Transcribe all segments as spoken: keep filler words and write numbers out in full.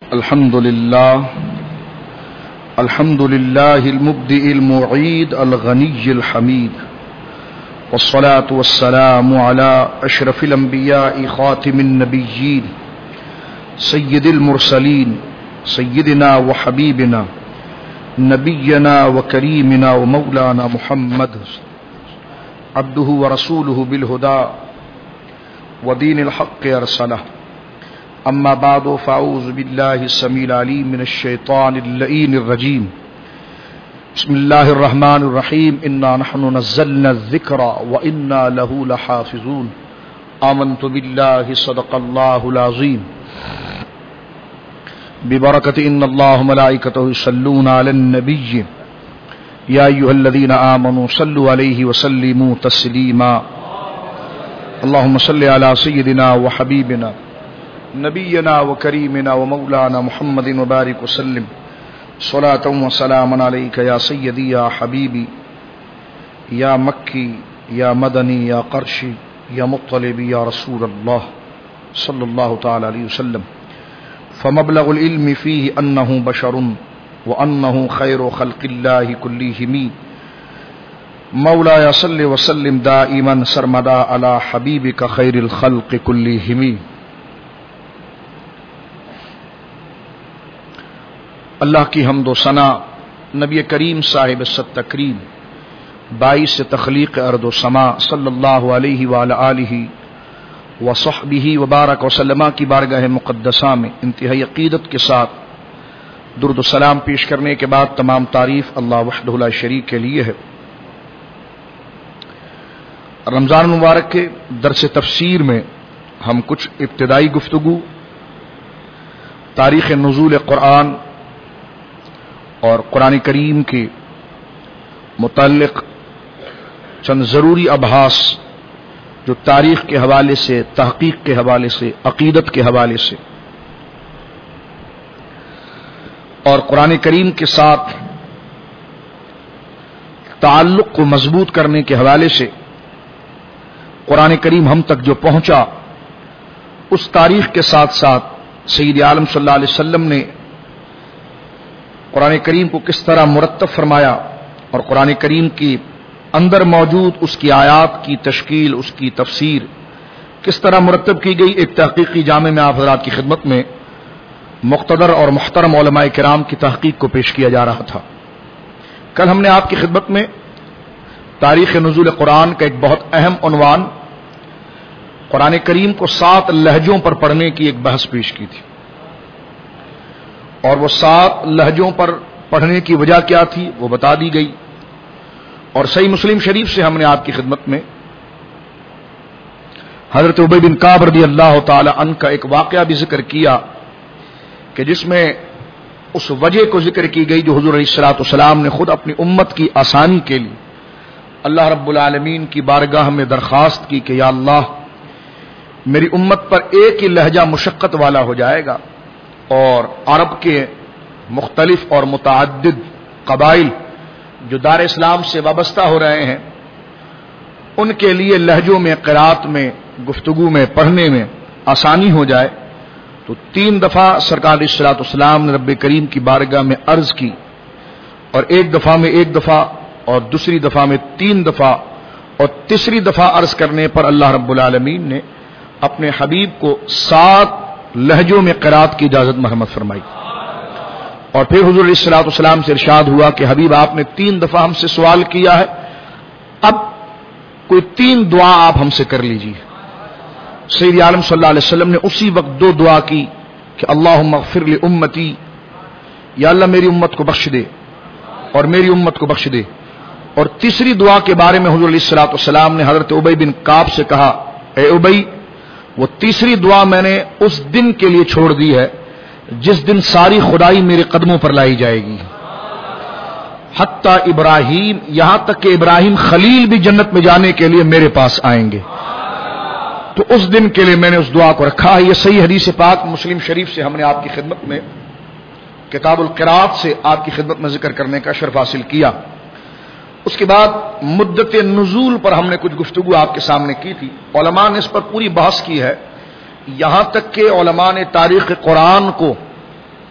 الحمد لله الحمد لله المبدئ المعيد الغني الحميد والصلاة والسلام على أشرف الأنبياء خاتم النبيين سيد المرسلين سيدنا وحبيبنا نبينا وكريمنا ومولانا محمد عبده ورسوله بالهدى ودين الحق أرسله. أما بعد فأعوذ بالله السميع العليم من الشيطان اللئيم الرجيم. بسم الله الرحمن الرحيم. إنا نحن نزلنا الذكر وإنا له لحافظون. آمنت بالله صدق الله العظيم. ببركة إن الله ملائكته يصلون على النبي يا أيها الذين آمنوا صلوا عليه وسلموا تسليما. اللهم صل على سيدنا وحبيبنا نبينا وكريمنا ومولانا محمد وبارك وسلم صلاة وسلاما عليك يا سيدي يا حبيبي يا مكي يا مدني يا قرشي يا مطلبي يا رسول الله صلى الله تعالى عليه وسلم. فمبلغ العلم فيه أنه بشر وأنه خير خلق الله كلهم. مولاي صل وسلم دائما سرمدا على حبيبك خير الخلق كلهم. اللہ کی حمد و ثنا نبی کریم صاحب ست تکریم باعث تخلیق ارض و سما صلی اللہ علیہ وآلہ آلہ وصحبہ وبارک وسلم کی بارگاہ مقدسہ میں انتہائی عقیدت کے ساتھ درود و سلام پیش کرنے کے بعد تمام تعریف اللہ وحدہ لا شریک کے لیے ہے. رمضان مبارک کے درس تفسیر میں ہم کچھ ابتدائی گفتگو تاریخ نزول قرآن اور قرآن کریم کے متعلق چند ضروری ابحاث جو تاریخ کے حوالے سے، تحقیق کے حوالے سے، عقیدت کے حوالے سے اور قرآن کریم کے ساتھ تعلق کو مضبوط کرنے کے حوالے سے قرآن کریم ہم تک جو پہنچا اس تاریخ کے ساتھ ساتھ سید عالم صلی اللہ علیہ وسلم نے قرآن کریم کو کس طرح مرتب فرمایا اور قرآن کریم کی اندر موجود اس کی آیات کی تشکیل، اس کی تفسیر کس طرح مرتب کی گئی، ایک تحقیقی جامع میں آپ حضرات کی خدمت میں مقتدر اور محترم علماء کرام کی تحقیق کو پیش کیا جا رہا تھا. کل ہم نے آپ کی خدمت میں تاریخ نزول قرآن کا ایک بہت اہم عنوان قرآن کریم کو سات لہجوں پر پڑھنے کی ایک بحث پیش کی تھی، اور وہ سات لہجوں پر پڑھنے کی وجہ کیا تھی وہ بتا دی گئی. اور صحیح مسلم شریف سے ہم نے آپ کی خدمت میں حضرت ابی بن کعب رضی اللہ تعالی عنہ کا ایک واقعہ بھی ذکر کیا کہ جس میں اس وجہ کو ذکر کی گئی جو حضور علیہ الصلوۃ والسلام نے خود اپنی امت کی آسانی کے لیے اللہ رب العالمین کی بارگاہ میں درخواست کی کہ یا اللہ میری امت پر ایک ہی لہجہ مشقت والا ہو جائے گا، اور عرب کے مختلف اور متعدد قبائل جو دار اسلام سے وابستہ ہو رہے ہیں ان کے لیے لہجوں میں، قرات میں، گفتگو میں، پڑھنے میں آسانی ہو جائے. تو تین دفعہ سرکار علیہ الصلوۃ والسلام نے رب کریم کی بارگاہ میں عرض کی، اور ایک دفعہ میں ایک دفعہ اور دوسری دفعہ میں تین دفعہ اور تیسری دفعہ عرض کرنے پر اللہ رب العالمین نے اپنے حبیب کو سات لہجوں میں قرات کی اجازت مرحمت فرمائی. اور پھر حضور علیہ الصلوۃ والسلام سے ارشاد ہوا کہ حبیب آپ نے تین دفعہ ہم سے سوال کیا ہے، اب کوئی تین دعا آپ ہم سے کر لیجیے. سید عالم صلی اللہ علیہ وسلم نے اسی وقت دو دعا کی کہ اللہم اغفر لامتی، یا اللہ میری امت کو بخش دے اور میری امت کو بخش دے. اور تیسری دعا کے بارے میں حضور علیہ الصلوۃ والسلام نے حضرت ابی بن کعب سے کہا، اے ابی وہ تیسری دعا میں نے اس دن کے لیے چھوڑ دی ہے جس دن ساری خدائی میرے قدموں پر لائی جائے گی، حتی ابراہیم، یہاں تک کہ ابراہیم خلیل بھی جنت میں جانے کے لیے میرے پاس آئیں گے. تو اس دن کے لیے میں نے اس دعا کو رکھا ہے. یہ صحیح حدیث پاک مسلم شریف سے ہم نے آپ کی خدمت میں کتاب القرات سے آپ کی خدمت میں ذکر کرنے کا شرف حاصل کیا. اس کے بعد مدت نزول پر ہم نے کچھ گفتگو آپ کے سامنے کی تھی. علماء نے اس پر پوری بحث کی ہے، یہاں تک کہ علماء نے تاریخ قرآن کو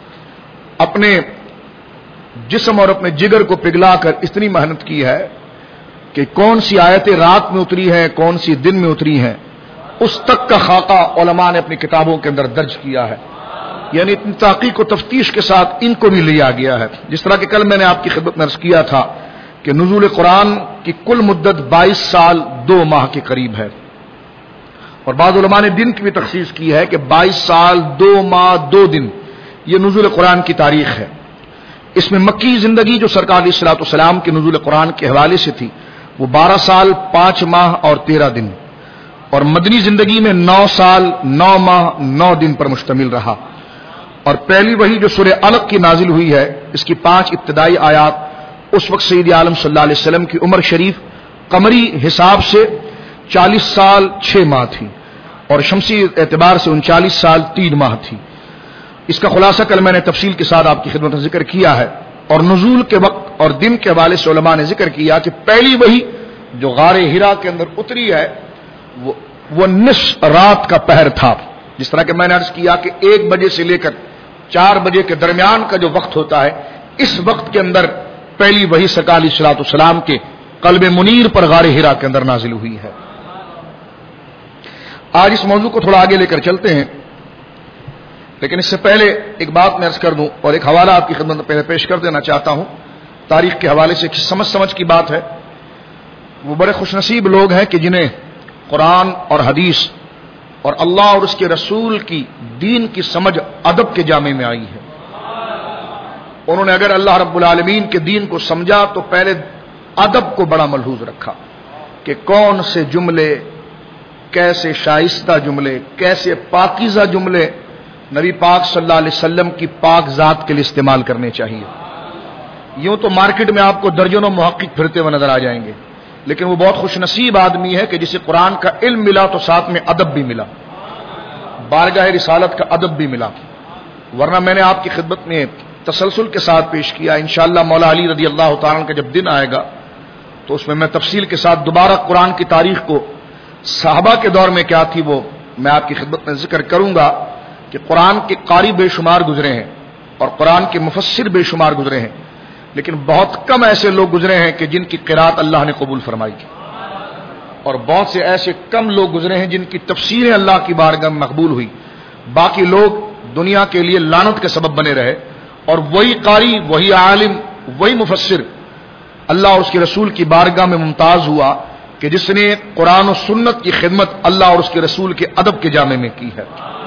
اپنے جسم اور اپنے جگر کو پگھلا کر اتنی محنت کی ہے کہ کون سی آیتیں رات میں اتری ہیں، کون سی دن میں اتری ہیں، اس تک کا خاکہ علماء نے اپنی کتابوں کے اندر درج کیا ہے. یعنی اتنی تحقیق و تفتیش کے ساتھ ان کو بھی لیا گیا ہے. جس طرح کہ کل میں نے آپ کی خدمت میں عرض کیا تھا کہ نزول قرآن کی کل مدت بائیس سال دو ماہ کے قریب ہے، اور بعض علماء نے دن کی بھی تخصیص کی ہے کہ بائیس سال دو ماہ دو دن یہ نزول قرآن کی تاریخ ہے. اس میں مکی زندگی جو سرکار علیہ الصلوۃ والسلام کے نزول قرآن کے حوالے سے تھی وہ بارہ سال پانچ ماہ اور تیرہ دن، اور مدنی زندگی میں نو سال نو ماہ نو دن پر مشتمل رہا. اور پہلی وحی جو سورہ علق کی نازل ہوئی ہے اس کی پانچ ابتدائی آیات اس وقت سید عالم صلی اللہ علیہ وسلم کی عمر شریف قمری حساب سے چالیس سال چھ ماہ تھی اور شمسی اعتبار سے انچالیس سال تین ماہ تھی. اس کا خلاصہ کل میں نے تفصیل کے ساتھ آپ کی خدمت میں ذکر کیا ہے. اور نزول کے وقت اور دن کے حوالے سے علماء نے ذکر کیا کہ پہلی وحی جو غار ہرا کے اندر اتری ہے وہ, وہ نصف رات کا پہر تھا. جس طرح کہ میں نے عرض کیا کہ ایک بجے سے لے کر چار بجے کے درمیان کا جو وقت ہوتا ہے اس وقت کے اندر پہلی وحی سرکار علیہ الصلوۃ والسلام کے قلب منیر پر غار ہرا کے اندر نازل ہوئی ہے. آج اس موضوع کو تھوڑا آگے لے کر چلتے ہیں، لیکن اس سے پہلے ایک بات میں عرض کر دوں اور ایک حوالہ آپ کی خدمت میں پہلے پیش کر دینا چاہتا ہوں. تاریخ کے حوالے سے سمجھ سمجھ کی بات ہے. وہ بڑے خوش نصیب لوگ ہیں کہ جنہیں قرآن اور حدیث اور اللہ اور اس کے رسول کی دین کی سمجھ ادب کے جامع میں آئی ہے. انہوں نے اگر اللہ رب العالمین کے دین کو سمجھا تو پہلے ادب کو بڑا ملحوظ رکھا کہ کون سے جملے، کیسے شائستہ جملے، کیسے پاکیزہ جملے نبی پاک صلی اللہ علیہ وسلم کی پاک ذات کے لیے استعمال کرنے چاہیے. یوں تو مارکیٹ میں آپ کو درجنوں محقق پھرتے ہوئے نظر آ جائیں گے، لیکن وہ بہت خوش نصیب آدمی ہے کہ جسے قرآن کا علم ملا تو ساتھ میں ادب بھی ملا، بارگاہ رسالت کا ادب بھی ملا. ورنہ میں نے آپ کی خدمت میں تسلسل کے ساتھ پیش کیا. انشاءاللہ مولا علی رضی اللہ تعالیٰ کا جب دن آئے گا تو اس میں میں تفصیل کے ساتھ دوبارہ قرآن کی تاریخ کو صحابہ کے دور میں کیا تھی وہ میں آپ کی خدمت میں ذکر کروں گا کہ قرآن کے قاری بے شمار گزرے ہیں اور قرآن کے مفسر بے شمار گزرے ہیں، لیکن بہت کم ایسے لوگ گزرے ہیں کہ جن کی قرات اللہ نے قبول فرمائی، اور بہت سے ایسے کم لوگ گزرے ہیں جن کی تفسیریں اللہ کی بارگاہ میں مقبول ہوئی. باقی لوگ دنیا کے لیے لعنت کے سبب بنے رہے، اور وہی قاری، وہی عالم، وہی مفسر اللہ اور اس کے رسول کی بارگاہ میں ممتاز ہوا کہ جس نے قرآن و سنت کی خدمت اللہ اور اس کے رسول کے ادب کے جامع میں کی ہے.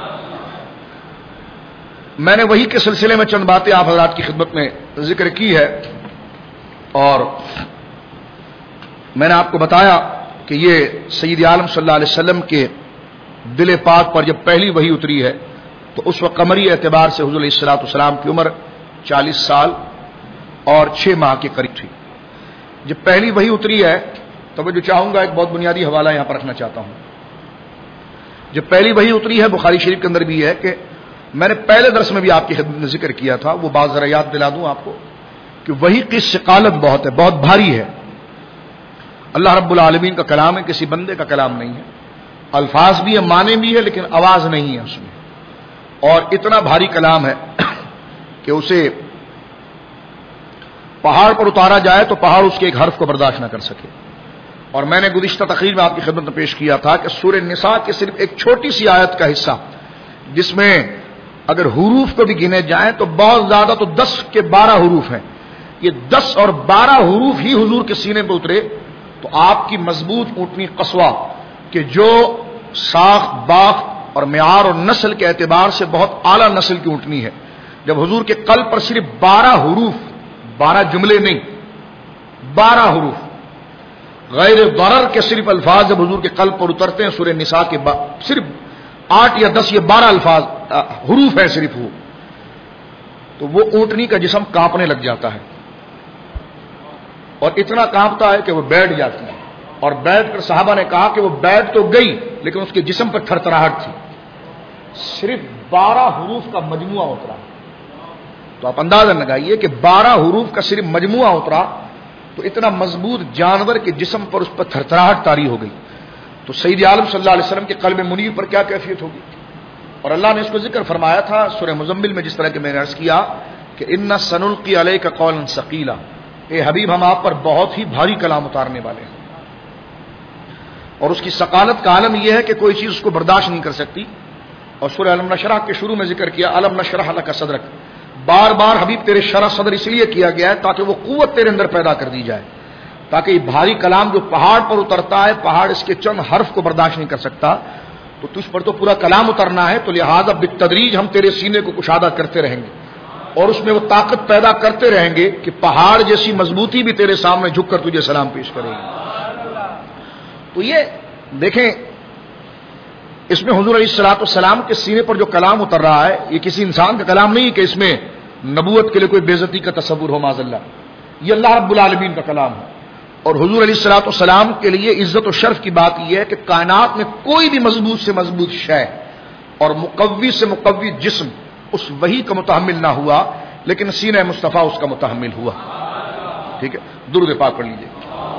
میں نے وہی کے سلسلے میں چند باتیں آپ حضرات کی خدمت میں ذکر کی ہے، اور میں نے آپ کو بتایا کہ یہ سید عالم صلی اللہ علیہ وسلم کے دل پاک پر جب پہلی وحی اتری ہے تو اس وقت قمری اعتبار سے حضور علیہ الصلوۃ والسلام کی عمر چالیس سال اور چھ ماہ کے قریب تھی. جب پہلی وحی اتری ہے تو میں جو چاہوں گا ایک بہت بنیادی حوالہ یہاں پر رکھنا چاہتا ہوں. جب پہلی وحی اتری ہے بخاری شریف کے اندر بھی ہے کہ میں نے پہلے درس میں بھی آپ کی خدمت میں ذکر کیا تھا، وہ بات ذرا یاد دلا دوں آپ کو کہ وحی کی ثقالت بہت ہے، بہت بھاری ہے. اللہ رب العالمین کا کلام ہے، کسی بندے کا کلام نہیں ہے. الفاظ بھی ہے، معنی بھی ہے، لیکن آواز نہیں ہے اس میں. اور اتنا بھاری کلام ہے کہ اسے پہاڑ پر اتارا جائے تو پہاڑ اس کے ایک حرف کو برداشت نہ کر سکے. اور میں نے گزشتہ تقریر میں آپ کی خدمت میں پیش کیا تھا کہ سورہ نساء کے صرف ایک چھوٹی سی آیت کا حصہ جس میں اگر حروف کو بھی گنے جائیں تو بہت زیادہ تو دس کے بارہ حروف ہیں. یہ دس اور بارہ حروف ہی حضور کے سینے پہ اترے تو آپ کی مضبوط اونٹنی قصوہ کہ جو ساخت باخت اور معیار اور نسل کے اعتبار سے بہت اعلیٰ نسل کی اونٹنی ہے، جب حضور کے قلب پر صرف بارہ حروف، بارہ جملے نہیں، بارہ حروف غیر ضرر کے صرف الفاظ جب حضور کے قلب پر اترتے ہیں سورہ نساء کے صرف آٹھ یا دس یا بارہ الفاظ حروف ہیں صرف وہ، تو وہ اونٹنی کا جسم کانپنے لگ جاتا ہے، اور اتنا کانپتا ہے کہ وہ بیٹھ جاتی ہے. اور بیٹھ کر صحابہ نے کہا کہ وہ بیٹھ تو گئی لیکن اس کے جسم پر تھرتھراہٹ تھی. صرف بارہ حروف کا مجموعہ اترا، تو آپ اندازہ لگائیے کہ بارہ حروف کا صرف مجموعہ اترا تو اتنا مضبوط جانور کے جسم پر اس پر تھرتھراہٹ طاری ہو گئی. تو سید عالم صلی اللہ علیہ وسلم کے قلب منیر پر کیا کیفیت ہوگی. اور اللہ نے اس کو ذکر فرمایا تھا سورہ مزمل میں، جس طرح کہ میں نے عرض کیا کہ ان سنلقی علیک قولا ثقیلا، اے حبیب ہم آپ پر بہت ہی بھاری کلام اتارنے والے ہیں. اور اس کی ثقالت کا عالم یہ ہے کہ کوئی چیز اس کو برداشت نہیں کر سکتی. اور سورہ الم نشرح کے شروع میں ذکر کیا الم نشرح لک صدرک، بار بار حبیب تیرے شرح صدر اس لیے کیا گیا ہے تاکہ وہ قوت تیرے اندر پیدا کر دی جائے، تاکہ یہ بھاری کلام جو پہاڑ پر اترتا ہے، پہاڑ اس کے چند حرف کو برداشت نہیں کر سکتا، تو تجھ پر تو پورا کلام اترنا ہے، تو لہذا بالتدریج ہم تیرے سینے کو کشادہ کرتے رہیں گے اور اس میں وہ طاقت پیدا کرتے رہیں گے کہ پہاڑ جیسی مضبوطی بھی تیرے سامنے جھک کر تجھے سلام پیش کرے گی. تو یہ دیکھیں اس میں حضور علیہ الصلوۃ والسلام کے سینے پر جو کلام اتر رہا ہے یہ کسی انسان کا کلام نہیں کہ اس میں نبوت کے لیے کوئی بے عزتی کا تصور ہو معاذ اللہ، یہ اللہ رب العالمین کا کلام ہے. اور حضور علیہ الصلوۃ والسلام کے لیے عزت و شرف کی بات یہ ہے کہ کائنات میں کوئی بھی مضبوط سے مضبوط شے اور مقوی سے مقوی جسم اس وحی کا متحمل نہ ہوا، لیکن سینہ مصطفیٰ اس کا متحمل ہوا. ٹھیک ہے، درود پاک پڑھ لیجیے.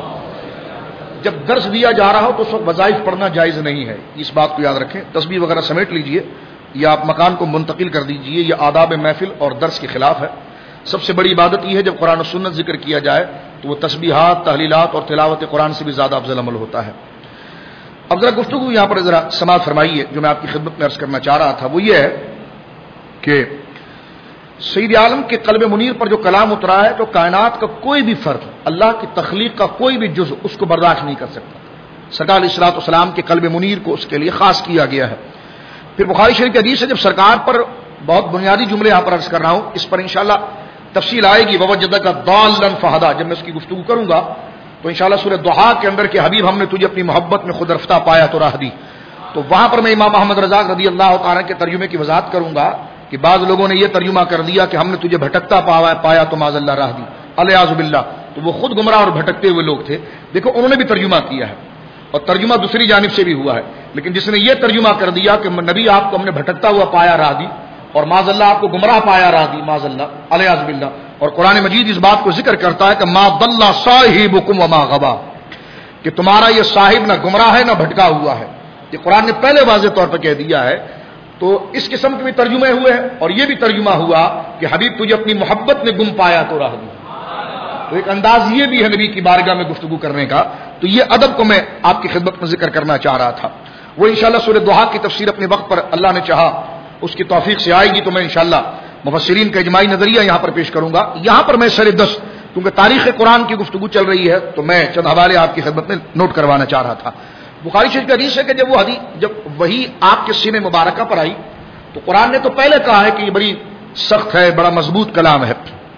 جب درس دیا جا رہا ہو تو اس وقت وظائف پڑھنا جائز نہیں ہے، اس بات کو یاد رکھیں. تسبیح وغیرہ سمیٹ لیجئے یا آپ مکان کو منتقل کر دیجئے، یہ آداب محفل اور درس کے خلاف ہے. سب سے بڑی عبادت یہ ہے جب قرآن و سنت ذکر کیا جائے تو وہ تسبیحات، تحلیلات اور تلاوت قرآن سے بھی زیادہ افضل عمل ہوتا ہے. اب ذرا گفتگو یہاں پر ذرا سماعت فرمائیے. جو میں آپ کی خدمت میں عرض کرنا چاہ رہا تھا وہ یہ ہے کہ سید عالم کے قلب منیر پر جو کلام اترا ہے تو کائنات کا کوئی بھی فرد، اللہ کی تخلیق کا کوئی بھی جزء اس کو برداشت نہیں کر سکتا. سرکار علیہ الصلوۃ والسلام کے قلب منیر کو اس کے لیے خاص کیا گیا ہے. پھر بخاری شریف کی حدیث ہے، جب سرکار پر بہت بنیادی جملے یہاں پر عرض کر رہا ہوں، اس پر انشاءاللہ تفصیل آئے گی. ووجدک ضالا فہدی، جب میں اس کی گفتگو کروں گا تو انشاءاللہ سورہ ضحیٰ کے اندر کہ حبیب ہم نے تجھے اپنی محبت میں خود رفتہ پایا تو راہ دی، تو وہاں پر میں امام احمد رضا رضی اللہ تعالیٰ کے ترجمے کی وضاحت کروں گا کہ بعض لوگوں نے یہ ترجمہ کر دیا کہ ہم نے تجھے بھٹکتا پایا پایا تو معاذ اللہ راہ دی، الیاذ باللہ، تو وہ خود گمراہ اور بھٹکتے ہوئے لوگ تھے. دیکھو انہوں نے بھی ترجمہ کیا ہے اور ترجمہ دوسری جانب سے بھی ہوا ہے، لیکن جس نے یہ ترجمہ کر دیا کہ نبی آپ کو ہم نے بھٹکتا ہوا پایا راہ دی اور معاذ اللہ آپ کو گمراہ پایا راہ دی، معاذ اللہ الیاذ باللہ. اور قرآن مجید اس بات کو ذکر کرتا ہے کہ ما ضل صاحبکم وما غوا، کہ تمہارا یہ صاحب نہ گمراہ ہے نہ بھٹکا ہوا ہے. یہ قرآن نے پہلے واضح طور پر کہہ دیا ہے. تو اس قسم کے بھی ترجمے ہوئے ہیں اور یہ بھی ترجمہ ہوا کہ حبیب تجھے اپنی محبت میں گم پایا تو راہ دی. تو ایک انداز یہ بھی ہے نبی کی بارگاہ میں گفتگو کرنے کا. تو یہ ادب کو میں آپ کی خدمت میں ذکر کرنا چاہ رہا تھا. وہ انشاءاللہ سورہ ضحیٰ کی تفسیر اپنے وقت پر اللہ نے چاہا اس کی توفیق سے آئے گی تو میں انشاءاللہ مفسرین کا اجماعی نظریہ یہاں پر پیش کروں گا. یہاں پر میں سر دس کیونکہ تاریخ قرآن کی گفتگو چل رہی ہے تو میں چند حوالے آپ کی خدمت میں نوٹ کروانا چاہ رہا تھا. بخاری شریف کی حدیث ہے کہ جب وہ حدیث جب وہی آپ کے سینے مبارکہ پر آئی تو قرآن نے تو پہلے کہا ہے کہ یہ بڑی سخت ہے، بڑا مضبوط کلام ہے.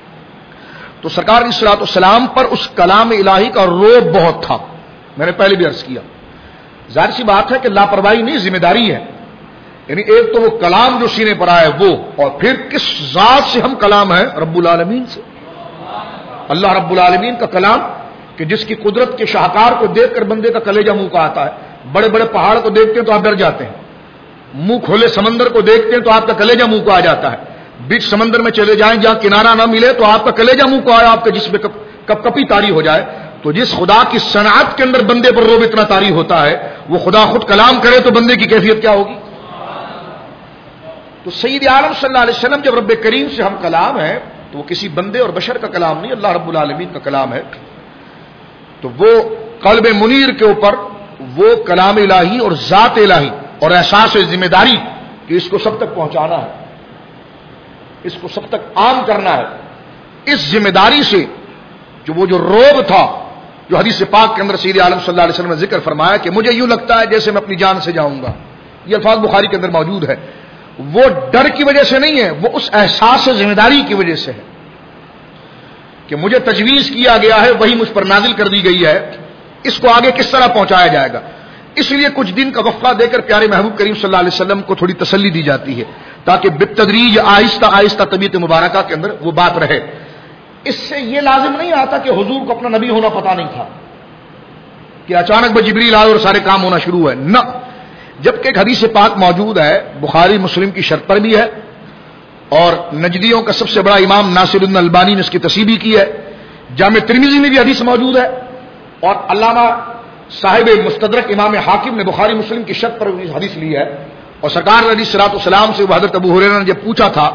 تو سرکار علیہ الصلوۃ والسلام پر اس کلام الہی کا روب بہت تھا. میں نے پہلے بھی عرض کیا، ظاہر سی بات ہے کہ لاپرواہی نہیں، ذمہ داری ہے. یعنی ایک تو وہ کلام جو سینے پر آئے وہ، اور پھر کس ذات سے ہم کلام ہے؟ رب العالمین سے. اللہ رب العالمین کا کلام کہ جس کی قدرت کے شاہکار کو دیکھ کر بندے کا کلیجہ منہ کا آتا ہے. بڑے بڑے پہاڑ کو دیکھتے ہیں تو آپ ڈر جاتے ہیں، منہ کھولے سمندر کو دیکھتے ہیں تو آپ کا کلیجہ منہ کو آ جاتا ہے. بیچ سمندر میں چلے جائیں جہاں کنارہ نہ ملے تو آپ کا کلیجہ منہ کو آیا، آپ کے جسم میں کپ کپی طاری ہو جائے. تو جس خدا کی صنعت کے اندر بندے پر روب اتنا طاری ہوتا ہے، وہ خدا خود کلام کرے تو بندے کی کیفیت کیا ہوگی؟ تو سید عالم صلی اللہ علیہ وسلم جب رب کریم سے ہم کلام ہے تو وہ کسی بندے اور بشر کا کلام نہیں، اللہ رب العالمین کا کلام ہے. تو وہ قلب منیر کے اوپر وہ کلام الہی اور ذات الہی اور احساس ذمہ داری کہ اس کو سب تک پہنچانا ہے، اس کو سب تک عام کرنا ہے. اس ذمہ داری سے جو وہ جو روب تھا جو حدیث پاک کے اندر سید عالم صلی اللہ علیہ وسلم نے ذکر فرمایا کہ مجھے یوں لگتا ہے جیسے میں اپنی جان سے جاؤں گا، یہ الفاظ بخاری کے اندر موجود ہے. وہ ڈر کی وجہ سے نہیں ہے، وہ اس احساس ذمہ داری کی وجہ سے ہے کہ مجھے تجویز کیا گیا ہے، وہی مجھ پر نازل کر دی گئی ہے، اس کو آگے کس طرح پہنچایا جائے گا. اس لیے کچھ دن کا وقفہ دے کر پیارے محبوب کریم صلی اللہ علیہ وسلم کو تھوڑی تسلی دی جاتی ہے تاکہ بالتدریج آہستہ آہستہ طبیعت مبارکہ کے اندر وہ بات رہے. اس سے یہ لازم نہیں آتا کہ حضور کو اپنا نبی ہونا پتہ نہیں تھا کہ اچانک بس جبریل آئے اور سارے کام ہونا شروع ہوئے، نہ. جبکہ ایک حدیث پاک موجود ہے، بخاری مسلم کی شرط پر بھی ہے اور نجدیوں کا سب سے بڑا امام ناصر الدین البانی نے اس کی تصحیح بھی کی ہے. جامع ترمذی میں بھی حدیث موجود ہے اور علامہ صاحب مستدرک امام حاکم نے بخاری مسلم کی شرط پر حدیث لی ہے. اور سرکار علیہ الصلوۃ والسلام سے حضرت ابو ہریرہ نے جب پوچھا تھا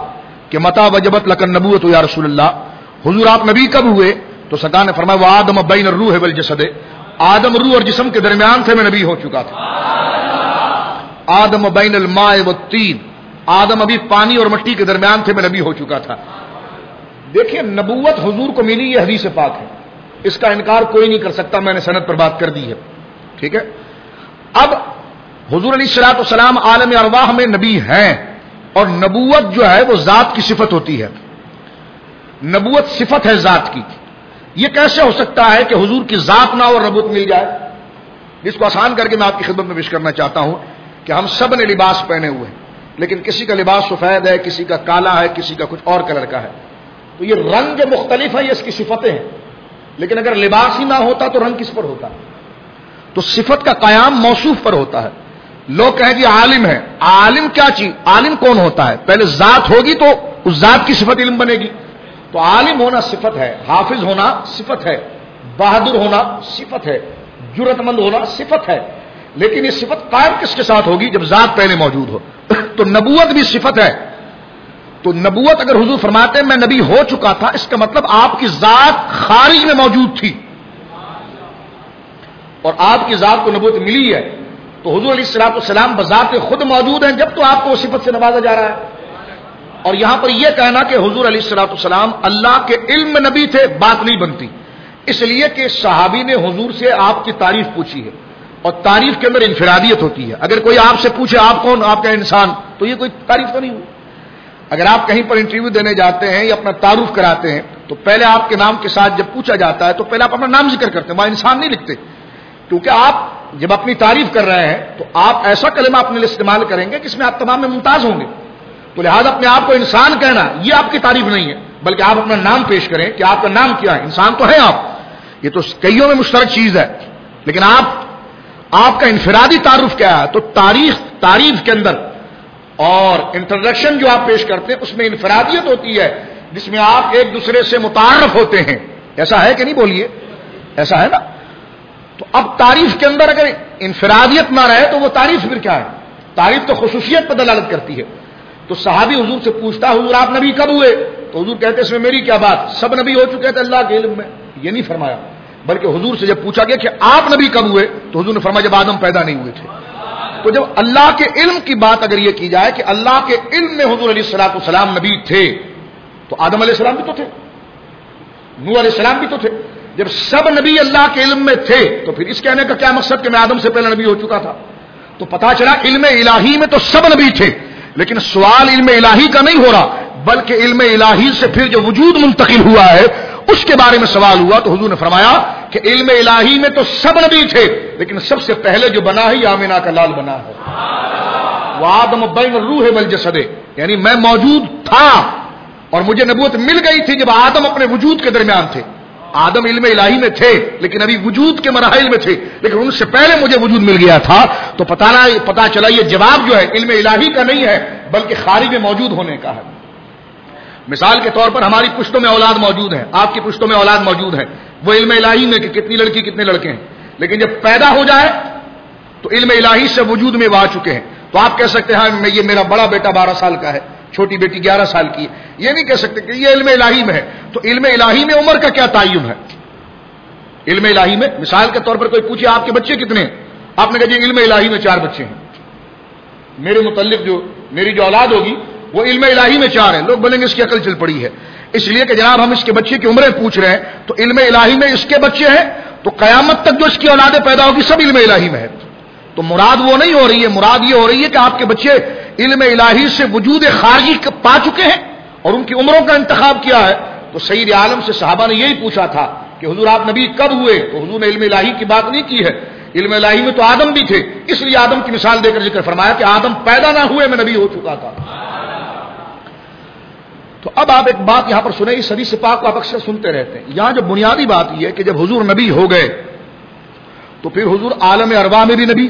کہ متا وجبت لک النبوۃ یا رسول اللہ، حضور آپ نبی کب ہوئے؟ تو سرکار نے فرمایا وہ آدم بین الروح والجسد، آدم روح اور جسم کے درمیان سے میں نبی ہو چکا تھا. آدم بین الماء والطین، آدم ابھی پانی اور مٹی کے درمیان تھے، میں نبی ہو چکا تھا. دیکھیے نبوت حضور کو ملی، یہ حدیث پاک ہے، اس کا انکار کوئی نہیں کر سکتا. میں نے سند پر بات کر دی ہے، ٹھیک ہے. اب حضور علیہ الصلوۃ والسلام عالم ارواح میں نبی ہیں، اور نبوت جو ہے وہ ذات کی صفت ہوتی ہے. نبوت صفت ہے ذات کی. یہ کیسے ہو سکتا ہے کہ حضور کی ذات نہ اور نبوت مل جائے؟ جس کو آسان کر کے میں آپ کی خدمت میں پیش کرنا چاہتا ہوں کہ ہم سب نے لباس پہنے ہوئے ہیں، لیکن کسی کا لباس سفید ہے، کسی کا کالا ہے، کسی کا کچھ اور کلر کا ہے. تو یہ رنگ مختلف ہے، یہ اس کی صفتیں ہیں. لیکن اگر لباس ہی نہ ہوتا تو رنگ کس پر ہوتا؟ تو صفت کا قیام موصوف پر ہوتا ہے. لوگ کہیں جی عالم ہے. عالم کیا چیز؟ عالم کون ہوتا ہے؟ پہلے ذات ہوگی تو اس ذات کی صفت علم بنے گی. تو عالم ہونا صفت ہے، حافظ ہونا صفت ہے، بہادر ہونا صفت ہے، جرأت مند ہونا صفت ہے. لیکن یہ صفت قائم کس کے ساتھ ہوگی؟ جب ذات پہلے موجود ہو. تو نبوت بھی صفت ہے. تو نبوت اگر حضور فرماتے ہیں میں نبی ہو چکا تھا، اس کا مطلب آپ کی ذات خارج میں موجود تھی اور آپ کی ذات کو نبوت ملی ہے. تو حضور علیہ الصلوۃ والسلام بذات خود موجود ہیں جب تو آپ کو وہ صفت سے نوازا جا رہا ہے. اور یہاں پر یہ کہنا کہ حضور علیہ الصلوۃ والسلام اللہ کے علم میں نبی تھے، بات نہیں بنتی. اس لیے کہ صحابی نے حضور سے آپ کی تعریف پوچھی ہے، اور تعریف کے اندر انفرادیت ہوتی ہے. اگر کوئی آپ سے پوچھے آپ کون؟ آپ کا انسان، تو یہ کوئی تعریف تو نہیں ہوئی. اگر آپ کہیں پر انٹرویو دینے جاتے ہیں یا اپنا تعارف کراتے ہیں تو پہلے آپ کے نام کے ساتھ جب پوچھا جاتا ہے تو پہلے آپ اپنا نام ذکر کرتے ہیں، وہاں انسان نہیں لکھتے. کیونکہ آپ جب اپنی تعریف کر رہے ہیں تو آپ ایسا کلمہ اپنے لیے استعمال کریں گے جس میں آپ تمام میں ممتاز ہوں گے. تو لہذا اپنے آپ کو انسان کہنا یہ آپ کی تعریف نہیں ہے، بلکہ آپ اپنا نام پیش کریں کہ آپ کا نام کیا ہے. انسان تو ہے آپ، یہ تو کئیوں میں مشترک چیز ہے، لیکن آپ آپ کا انفرادی تعارف کیا ہے؟ تو تاریخ تعریف کے اندر اور انٹروڈکشن جو آپ پیش کرتے ہیں اس میں انفرادیت ہوتی ہے، جس میں آپ ایک دوسرے سے متعارف ہوتے ہیں. ایسا ہے کہ نہیں؟ بولیے، ایسا ہے نا. تو اب تعریف کے اندر اگر انفرادیت نہ رہے تو وہ تعریف پھر کیا ہے؟ تعریف تو خصوصیت پر دلالت کرتی ہے. تو صحابی حضور سے پوچھتا حضور آپ نبی کب ہوئے؟ تو حضور کہتے اس میں میری کیا بات، سب نبی ہو چکے تھے اللہ کے علم میں. یہ نہیں فرمایا، بلکہ حضور سے جب پوچھا گیا کہ آپ نبی کب ہوئے تو حضور نے فرمایا جب آدم پیدا نہیں ہوئے تھے. تو جب اللہ کے علم کی بات اگر یہ کی جائے کہ اللہ کے علم میں حضور علیہ الصلوۃ والسلام نبی تھے، تو آدم علیہ السلام بھی تو تھے، نوح علیہ السلام بھی تو تھے. جب سب نبی اللہ کے علم میں تھے تو پھر اس کہنے کا کیا مقصد کہ میں آدم سے پہلے نبی ہو چکا تھا؟ تو پتا چلا علم الہی میں تو سب نبی تھے، لیکن سوال علم الہی کا نہیں ہو رہا، بلکہ علم الہی سے پھر جو وجود منتقل ہوا ہے اس کے بارے میں سوال ہوا. تو حضور نے فرمایا کہ علم الہی میں تو سب نبی تھے، لیکن سب سے پہلے جو بنا ہے یہ آمینہ کا لال بنا ہے. وآدم بین الروح والجسد، یعنی میں موجود تھا اور مجھے نبوت مل گئی تھی جب آدم اپنے وجود کے درمیان تھے. آدم علم الہی میں تھے لیکن ابھی وجود کے مراحل میں تھے، لیکن ان سے پہلے مجھے وجود مل گیا تھا. تو پتا نہ پتا چلا یہ جواب جو ہے علم الہی کا نہیں ہے بلکہ خارج میں موجود ہونے کا ہے. مثال کے طور پر ہماری پشتوں میں اولاد موجود ہے، آپ کی پشتوں میں اولاد موجود ہے، وہ علم الہی میں کہ کتنی لڑکی کتنے لڑکے ہیں، لیکن جب پیدا ہو جائے تو علم الہی سے وجود میں وہ آ چکے ہیں. تو آپ کہہ سکتے ہیں ہاں یہ میرا بڑا بیٹا بارہ سال کا ہے، چھوٹی بیٹی گیارہ سال کی ہے، یہ نہیں کہہ سکتے کہ یہ علم الہی میں ہے. تو علم الہی میں عمر کا کیا تعین ہے؟ علم الہی میں مثال کے طور پر کوئی پوچھے آپ کے بچے کتنے ہیں، آپ نے کہا جی علم الہی میں چار بچے ہیں، میرے متعلق جو میری جو اولاد ہوگی وہ علم الہی میں چار ہیں. لوگ بولیں گے اس کی عقل چل پڑی ہے، اس لیے کہ جناب ہم اس کے بچے کی عمریں پوچھ رہے ہیں. تو علم الہی میں اس کے بچے ہیں تو قیامت تک جو اس کی اولادیں پیدا ہوگی سب علم الہی میں ہے. تو مراد وہ نہیں ہو رہی ہے، مراد یہ ہو رہی ہے کہ آپ کے بچے علم الہی سے وجود خارجی پا چکے ہیں اور ان کی عمروں کا انتخاب کیا ہے. تو سید عالم سے صحابہ نے یہی پوچھا تھا کہ حضور آپ نبی کب ہوئے؟ تو حضور نے علم الہی کی بات نہیں کی ہے، علم الہی میں تو آدم بھی تھے، اس لیے آدم کی مثال دے کر ذکر فرمایا کہ آدم پیدا نہ ہوئے میں نبی ہو چکا تھا. تو اب آپ ایک بات یہاں پر سنیں، اس حدیث پاک کو آپ اکثر سنتے رہتے ہیں. یہاں جو بنیادی بات یہ ہے کہ جب حضور نبی ہو گئے تو پھر حضور عالم ارواح میں بھی نبی،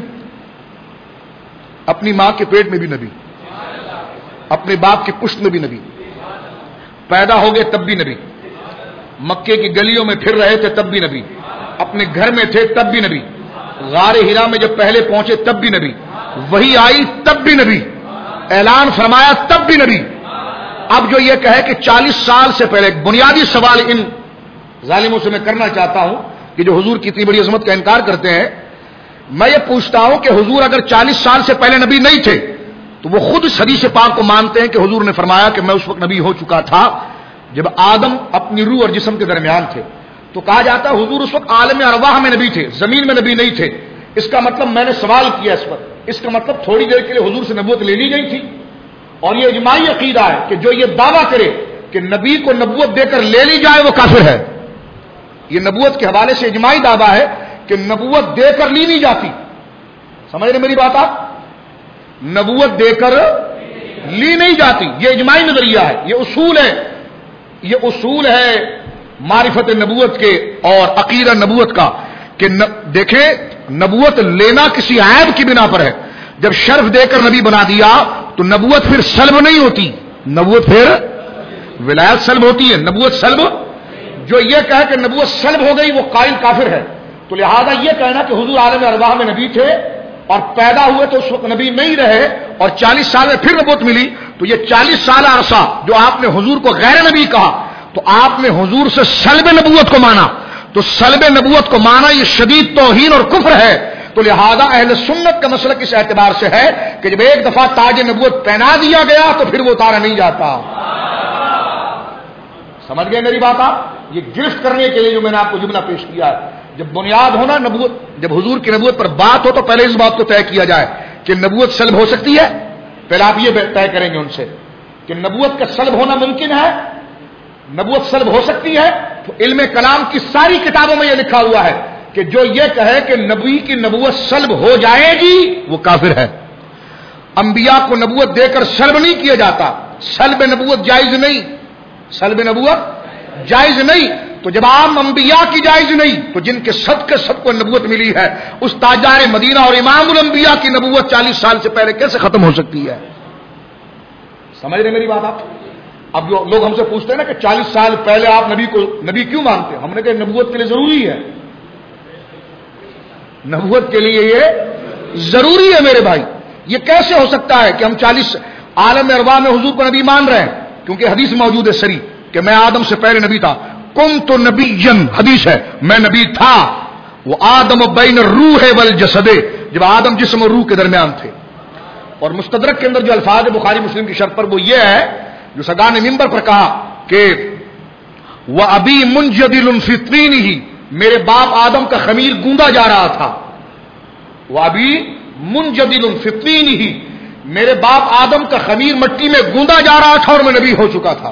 اپنی ماں کے پیٹ میں بھی نبی، اپنے باپ کی پشت میں بھی نبی، پیدا ہو گئے تب بھی نبی، مکے کی گلیوں میں پھر رہے تھے تب بھی نبی، اپنے گھر میں تھے تب بھی نبی، غار ہرا میں جب پہلے پہنچے تب بھی نبی، وہی آئی تب بھی نبی، اعلان فرمایا تب بھی نبی. اب جو یہ کہے کہ چالیس سال سے پہلے، ایک بنیادی سوال ان ظالموں سے میں کرنا چاہتا ہوں کہ جو حضور کی اتنی بڑی عظمت کا انکار کرتے ہیں، میں یہ پوچھتا ہوں کہ حضور اگر چالیس سال سے پہلے نبی نہیں تھے تو وہ خود اس حدیث پاک کو مانتے ہیں کہ حضور نے فرمایا کہ میں اس وقت نبی ہو چکا تھا جب آدم اپنی روح اور جسم کے درمیان تھے. تو کہا جاتا ہے حضور اس وقت عالم ارواح میں نبی تھے، زمین میں نبی نہیں تھے. اس کا مطلب میں نے سوال کیا اس پر، اس کا مطلب تھوڑی دیر کے لیے حضور سے نبوت لے لی گئی تھی. اور یہ اجماعی عقیدہ ہے کہ جو یہ دعویٰ کرے کہ نبی کو نبوت دے کر لے لی جائے وہ کافر ہے. یہ نبوت کے حوالے سے اجماعی دعویٰ ہے کہ نبوت دے کر لی نہیں جاتی. سمجھ رہے میری بات آپ؟ نبوت دے کر لی نہیں جاتی، یہ اجماعی نظریہ ہے، یہ اصول ہے، یہ اصول ہے معرفت نبوت کے اور عقیدہ نبوت کا کہ دیکھیں نبوت لینا کسی عیب کی بنا پر ہے. جب شرف دے کر نبی بنا دیا تو نبوت پھر سلب نہیں ہوتی، نبوت پھر ولایت سلب ہوتی ہے. نبوت سلب، جو یہ کہے کہ نبوت سلب ہو گئی وہ قائل کافر ہے. تو لہذا یہ کہنا کہ حضور عالم ارواح میں نبی تھے اور پیدا ہوئے تو اس وقت نبی نہیں رہے اور چالیس سال میں پھر نبوت ملی، تو یہ چالیس سال عرصہ جو آپ نے حضور کو غیر نبی کہا تو آپ نے حضور سے سلب نبوت کو مانا. تو سلب نبوت کو مانا یہ شدید توہین اور کفر ہے. تو لہذا اہل سنت کا مسلک اس اعتبار سے ہے کہ جب ایک دفعہ تاج نبوت پہنا دیا گیا تو پھر وہ اتارا نہیں جاتا. سمجھ گئے میری بات آپ؟ یہ گرفت کرنے کے لیے جو میں نے آپ کو جملہ پیش کیا ہے، جب بنیاد ہونا نبوت، جب حضور کی نبوت پر بات ہو تو پہلے اس بات کو طے کیا جائے کہ نبوت سلب ہو سکتی ہے. پہلے آپ یہ طے کریں گے ان سے کہ نبوت کا سلب ہونا ممکن ہے، نبوت سلب ہو سکتی ہے. تو علم کلام کی ساری کتابوں میں یہ لکھا ہوا ہے کہ جو یہ کہے کہ نبی کی نبوت سلب ہو جائے گی وہ کافر ہے. انبیاء کو نبوت دے کر سلب نہیں کیا جاتا، سلب نبوت جائز نہیں، سلب نبوت جائز نہیں. تو جب عام انبیاء کی جائز نہیں تو جن کے صدقے سب کو نبوت ملی ہے اس تاجدار مدینہ اور امام الانبیاء کی نبوت چالیس سال سے پہلے کیسے ختم ہو سکتی ہے؟ سمجھ رہے میری بات آپ؟ اب جو لوگ ہم سے پوچھتے ہیں نا کہ چالیس سال پہلے آپ نبی کو نبی کیوں مانتے ہیں، ہم نے کہا نبوت کے لیے ضروری ہے، نبوت کے لیے یہ ضروری ہے میرے بھائی. یہ کیسے ہو سکتا ہے کہ ہم چالیس عالم ارواح میں حضور کو نبی مان رہے ہیں؟ کیونکہ حدیث موجود ہے صریح کہ میں آدم سے پہلے نبی تھا. کم تو نبی جن حدیث ہے میں نبی تھا. وہ آدم بین الروح والجسد، جب آدم جسم اور روح کے درمیان تھے. اور مستدرک کے اندر جو الفاظ ہے بخاری مسلم کی شرط پر وہ یہ ہے جو سگان ممبر پر کہا کہ وہ ابھی منجدل فی طینہ، میرے باپ آدم کا خمیر گوندا جا رہا تھا. وہ ابھی منجدل فی طینہ، میرے باپ آدم کا خمیر مٹی میں گوندا جا رہا تھا اور میں نبی ہو چکا تھا.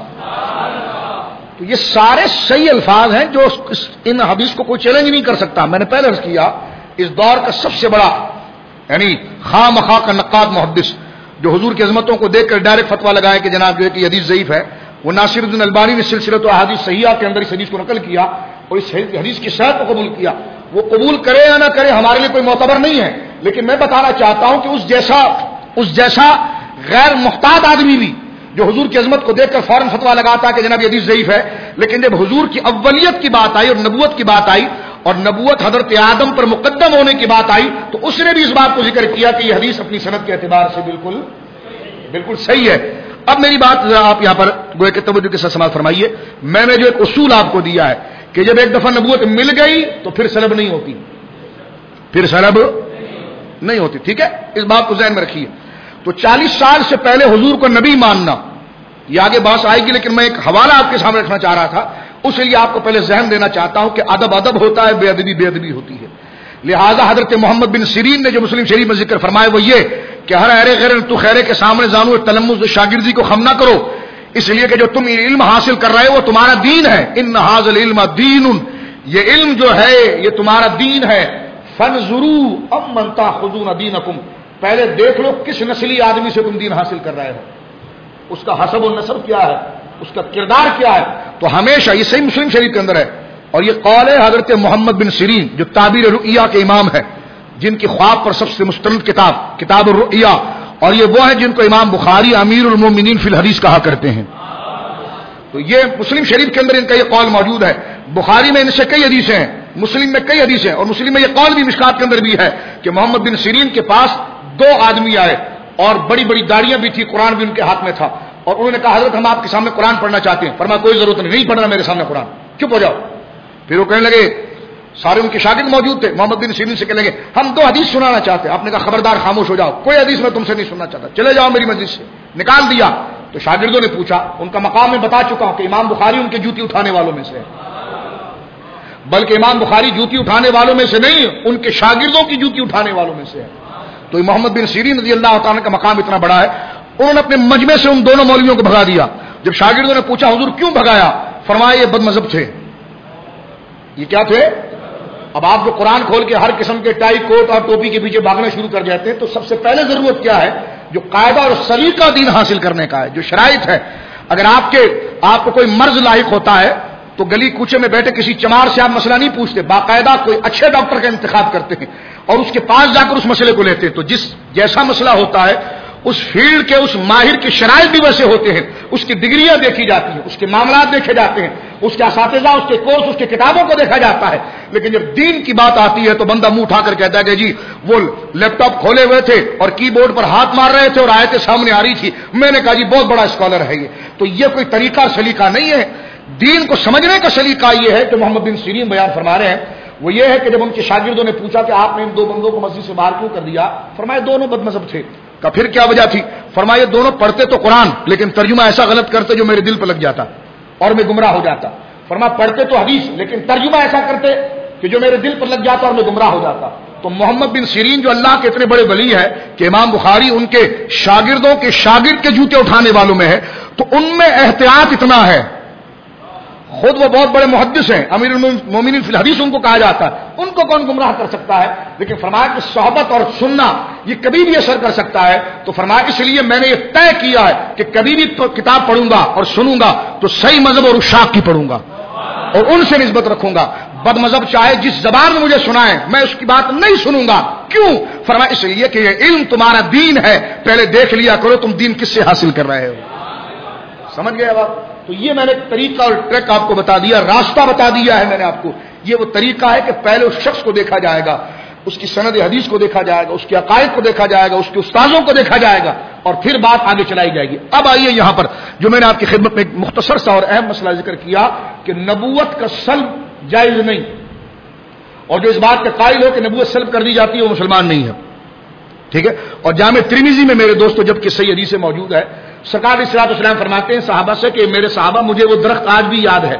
تو یہ سارے صحیح الفاظ ہیں جو ان حدیث کو کوئی چیلنج نہیں کر سکتا. میں نے پہلے عرض کیا اس دور کا سب سے بڑا یعنی خواہ مخواہ کا نقاد محدث جو حضور کی عظمتوں کو دیکھ کر ڈائریکٹ فتویٰ لگائے کہ جناب جو ہے کہ حدیث ضعیف ہے، وہ ناصر الدین البانی نے سلسلۃ احادیث صحیحہ کے اندر اس حدیث کو نقل کیا اور اس حدیث کی صحت کو قبول کیا. وہ قبول کرے یا نہ کرے ہمارے لیے کوئی معتبر نہیں ہے، لیکن میں بتانا چاہتا ہوں کہ اس جیسا اس جیسا غیر محتاط آدمی بھی جو حضور کی عظمت کو دیکھ کر فوراً فتویٰ لگاتا کہ جناب یہ حدیث ضعیف ہے، لیکن جب حضور کی اولیت کی بات آئی اور نبوت کی بات آئی اور نبوت حضرت آدم پر مقدم ہونے کی بات آئی تو اس نے بھی اس بات کو ذکر کیا کہ یہ حدیث اپنی سند کے اعتبار سے بالکل بالکل صحیح ہے. اب میری بات آپ یہاں پر گویا کہ توجہ کے ساتھ سماعت فرمائیے. میں نے جو ایک اصول آپ کو دیا ہے کہ جب ایک دفعہ نبوت مل گئی تو پھر سلب نہیں ہوتی، پھر سلب نہیں ہوتی. ٹھیک ہے، اس بات کو ذہن میں رکھیے. تو چالیس سال سے پہلے حضور کو نبی ماننا یہ آگے بحث آئے گی، لیکن میں ایک حوالہ آپ کے سامنے رکھنا چاہ رہا تھا، اس لیے آپ کو پہلے ذہن دینا چاہتا ہوں کہ ادب ادب ہوتا ہے، بے ادبی بے ادبی ہوتی ہے. لہذا حضرت محمد بن سیرین نے جو مسلم شریف میں ذکر فرمایا وہ یہ کہ ہر ارے غیر تو خیرے کے سامنے زانو تلمذ شاگردی کو خم نہ کرو، اس لیے کہ جو تم علم حاصل کر رہے ہو وہ تمہارا دین ہے. ان ھذا العلم دین، یہ علم جو ہے یہ تمہارا دین ہے. فانظروا امن تاخذون دینکم، پہلے دیکھ لو کس نسلی آدمی سے تم دین حاصل کر رہے ہو، اس کا حسب و نسب کیا ہے، اس کا کردار کیا ہے. تو ہمیشہ یہ صحیح مسلم شریف کے اندر ہے اور یہ قول ہے حضرت محمد بن سیرین جو تعبیر رؤیا کے امام ہے، جن کی خواب پر سب سے مستند کتاب کتاب الرؤیا، اور یہ وہ ہیں جن کو امام بخاری امیر المومنین فی الحدیث کہا کرتے ہیں. تو یہ مسلم شریف کے اندر ان کا یہ قول موجود ہے. بخاری میں ان سے کئی حدیثیں ہیں، مسلم میں کئی حدیثیں ہیں، اور مسلم میں یہ قول بھی مشکات کے اندر بھی ہے کہ محمد بن سیرین کے پاس دو آدمی آئے اور بڑی بڑی داڑیاں بھی تھی، قرآن بھی ان کے ہاتھ میں تھا، اور انہوں نے کہا حضرت ہم آپ کے سامنے قرآن پڑھنا چاہتے ہیں. فرمایا کوئی ضرورت نہیں, نہیں پڑھنا میرے سامنے قرآن, چپ ہو جاؤ. پھر وہ کہنے لگے, سارے ان کے شاگرد موجود تھے, محمد بن سیرین سے کہنے لگے ہم دو حدیث سنانا چاہتے ہیں. آپ نے کہا خبردار خاموش ہو جاؤ, کوئی حدیث میں تم سے نہیں سننا چاہتا, چلے جاؤ میری مجلس سے. نکال دیا. تو شاگردوں نے پوچھا, ان کا مقام میں بتا چکا ہوں کہ امام بخاری ان کے جوتی اٹھانے والوں میں سے ہے, بلکہ امام بخاری جوتی اٹھانے والوں میں سے نہیں, ان کے شاگردوں کی جوتی اٹھانے والوں میں سے ہے. تو محمد بن سیرین رضی اللہ تعالیٰ کا مقام اتنا بڑا ہے, انہوں نے اپنے مجمع سے ان دونوں مولویوں کو بھگا دیا. جب شاگردوں نے پوچھا حضور کیوں بھگایا, فرمایا یہ بد مذہب تھے. یہ کیا تھے؟ اب آپ جو قرآن کھول کے ہر قسم کے ٹائی کوٹ اور ٹوپی کے پیچھے بھاگنا شروع کر جاتے ہیں, تو سب سے پہلے ضرورت کیا ہے؟ جو قاعدہ اور سلیقہ دین حاصل کرنے کا ہے, جو شرائط ہے. اگر آپ کے آپ کو کوئی مرض لاحق ہوتا ہے تو گلی کوچے میں بیٹھے کسی چمار سے آپ مسئلہ نہیں پوچھتے, باقاعدہ کوئی اچھے ڈاکٹر کا انتخاب کرتے ہیں اور اس کے پاس جا کر اس مسئلے کو لیتے ہیں. تو جس جیسا مسئلہ ہوتا ہے اس فیلڈ کے اس ماہر کے شرائط بھی ویسے ہوتے ہیں, اس کی ڈگریاں دیکھی جاتی ہیں, اس کے معاملات دیکھے جاتے ہیں, اس کے اساتذہ, اس کے کورس, اس کے کتابوں کو دیکھا جاتا ہے. لیکن جب دین کی بات آتی ہے تو بندہ منہ اٹھا کر کہتا ہے کہ جی وہ لیپ ٹاپ کھولے ہوئے تھے اور کی بورڈ پر ہاتھ مار رہے تھے اور آیتیں سامنے آ رہی تھی, میں نے کہا جی بہت بڑا اسکالر ہے یہ. تو یہ کوئی طریقہ سلیقہ نہیں ہے. دین کو سمجھنے کا سلیقہ یہ ہے کہ محمد بن سیرین بیان فرما رہے ہیں, وہ یہ ہے کہ جب ان کے شاگردوں نے پوچھا کہ آپ نے ان دو بندوں کو مسجد سے باہر کیوں کر دیا, فرمایا دونوں بد مذہب تھے. کا پھر کیا وجہ تھی؟ فرمایا دونوں پڑھتے تو قرآن لیکن ترجمہ ایسا غلط کرتے جو میرے دل پہ لگ جاتا اور میں گمراہ ہو جاتا. فرمایا پڑھتے تو حدیث لیکن ترجمہ ایسا کرتے کہ جو میرے دل پر لگ جاتا اور میں گمراہ ہو جاتا. تو محمد بن سیرین جو اللہ کے اتنے بڑے ولی ہے کہ امام بخاری ان کے شاگردوں کے شاگرد کے جوتے اٹھانے والوں میں ہے, تو ان میں احتیاط اتنا ہے. خود وہ بہت بڑے محدث ہیں, امیر المومنین فی الحدیث ان کو کہا جاتا ہے, ان کو کون گمراہ کر سکتا ہے؟ لیکن فرمایا کہ صحبت اور سننا یہ کبھی بھی اثر کر سکتا ہے. تو فرمایا اس لیے میں نے یہ طے کیا ہے کہ کبھی بھی کتاب پڑھوں گا اور سنوں گا تو صحیح مذہب اور اشاق کی پڑھوں گا اور ان سے نسبت رکھوں گا. بد مذہب چاہے جس زبان میں مجھے سنائیں میں اس کی بات نہیں سنوں گا. کیوں؟ فرمایا اس لیے کہ یہ علم تمہارا دین ہے, پہلے دیکھ لیا کرو تم دین کس سے حاصل کر رہے ہو. سمجھ گئے بات؟ تو یہ میں نے طریقہ اور ٹریک آپ کو بتا دیا, راستہ بتا دیا ہے میں نے آپ کو. یہ وہ طریقہ ہے کہ پہلے اس شخص کو دیکھا جائے گا, اس کی سند حدیث کو دیکھا جائے گا, اس کے عقائد کو دیکھا جائے گا, اس کے استاذوں کو دیکھا جائے گا, اور پھر بات آگے چلائی جائے گی. اب آئیے یہاں پر جو میں نے آپ کی خدمت میں ایک مختصر سا اور اہم مسئلہ ذکر کیا کہ نبوت کا سلب جائز نہیں, اور جو اس بات کے قائل ہو کہ نبوت سلب کر دی جاتی ہے وہ مسلمان نہیں ہے. ٹھیک ہے. اور جامع ترمذی میں میرے دوستو جبکہ صحیح حدیث سے موجود ہے, سرکار علیہ الصلوۃ والسلام فرماتے ہیں صحابہ سے کہ میرے صحابہ مجھے وہ درخت آج بھی یاد ہے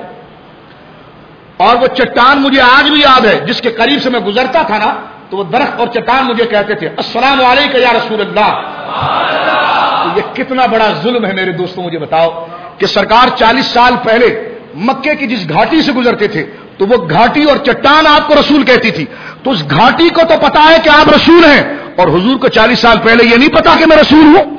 اور وہ چٹان مجھے آج بھی یاد ہے جس کے قریب سے میں گزرتا تھا نا, تو وہ درخت اور چٹان مجھے کہتے تھے السلام علیکم یا رسول اللہ. تو یہ کتنا بڑا ظلم ہے میرے دوستوں, مجھے بتاؤ کہ سرکار چالیس سال پہلے مکے کی جس گھاٹی سے گزرتے تھے تو وہ گھاٹی اور چٹان آپ کو رسول کہتی تھی, تو اس گھاٹی کو تو پتا ہے کہ آپ رسول ہیں, اور حضور کو چالیس سال پہلے یہ نہیں پتا کہ میں رسول ہوں.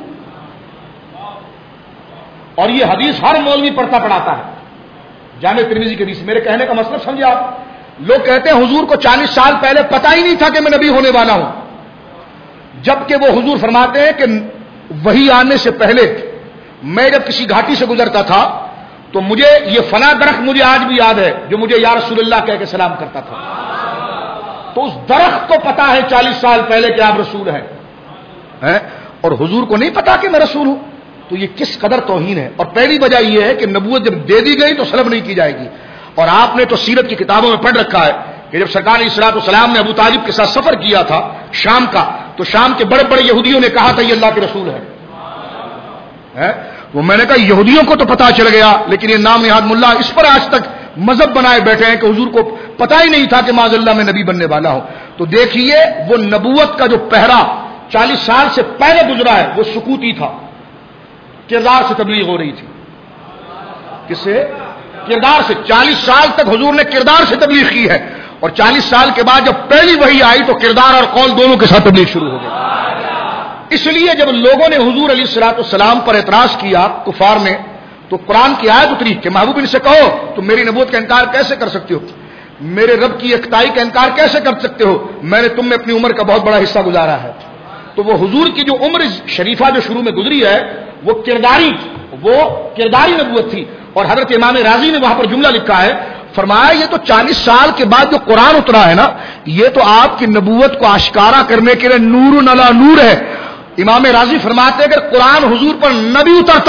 اور یہ حدیث ہر مولوی پڑھتا پڑھاتا ہے, جامع ترمذی کی حدیث. میرے کہنے کا مطلب سمجھے آپ, لوگ کہتے ہیں حضور کو چالیس سال پہلے پتا ہی نہیں تھا کہ میں نبی ہونے والا ہوں, جبکہ وہ حضور فرماتے ہیں کہ وحی آنے سے پہلے میں جب کسی گھاٹی سے گزرتا تھا تو مجھے یہ فلاں درخت مجھے آج بھی یاد ہے جو مجھے یا رسول اللہ کہہ کے سلام کرتا تھا. تو اس درخت کو پتا ہے چالیس سال پہلے کہ آپ رسول ہیں, اور حضور کو نہیں پتا کہ میں رسول ہوں. تو یہ کس قدر توہین ہے. اور پہلی وجہ یہ ہے کہ نبوت جب دے دی گئی تو سلب نہیں کی جائے گی. اور آپ نے تو سیرت کی کتابوں میں پڑھ رکھا ہے کہ جب سرکار علیہ الصلوۃ والسلام نے ابو طالب کے ساتھ سفر کیا تھا شام کا, تو شام کے بڑے بڑے یہودیوں نے کہا تھا یہ اللہ کے رسول ہے. وہ میں نے کہا یہودیوں کو تو پتا چل گیا, لیکن یہ نام نہاد ملا اس پر آج تک مذہب بنائے بیٹھے ہیں کہ حضور کو پتا ہی نہیں تھا کہ معاذ اللہ میں نبی بننے والا ہوں. تو دیکھیے وہ نبوت کا جو پہرا چالیس سال سے پہلے گزرا ہے وہ سکوتی تھا, کردار سے تبلیغ ہو رہی تھی. کس سے؟ کردار سے. چالیس سال تک حضور نے کردار سے تبلیغ کی ہے, اور چالیس سال کے بعد جب پہلی وحی آئی تو کردار اور قول دونوں کے ساتھ تبلیغ شروع ہو گئی. اس لیے جب لوگوں نے حضور علیہ الصلوۃ والسلام پر اعتراض کیا کفار نے, تو قرآن کی آیت اتری کہ محبوب ان سے کہو تم میری نبوت کا انکار کیسے کر سکتے ہو, میرے رب کی یکتائی کا انکار کیسے کر سکتے ہو, میں نے تم میں اپنی عمر کا بہت بڑا حصہ گزارا ہے. تو وہ حضور کی جو عمر شریفہ جو شروع میں گزری ہے وہ کرداری وہ کرداری نبوت تھی. اور حضرت امام راضی نے وہاں پر جملہ لکھا ہے, فرمایا یہ تو چالیس سال کے بعد جو قرآن اترا ہے نا یہ تو آپ کی نبوت کو آشکارا کرنے کے لیے نور علی نور ہے. امام راضی فرماتے اگر قرآن حضور پر نبی اترتا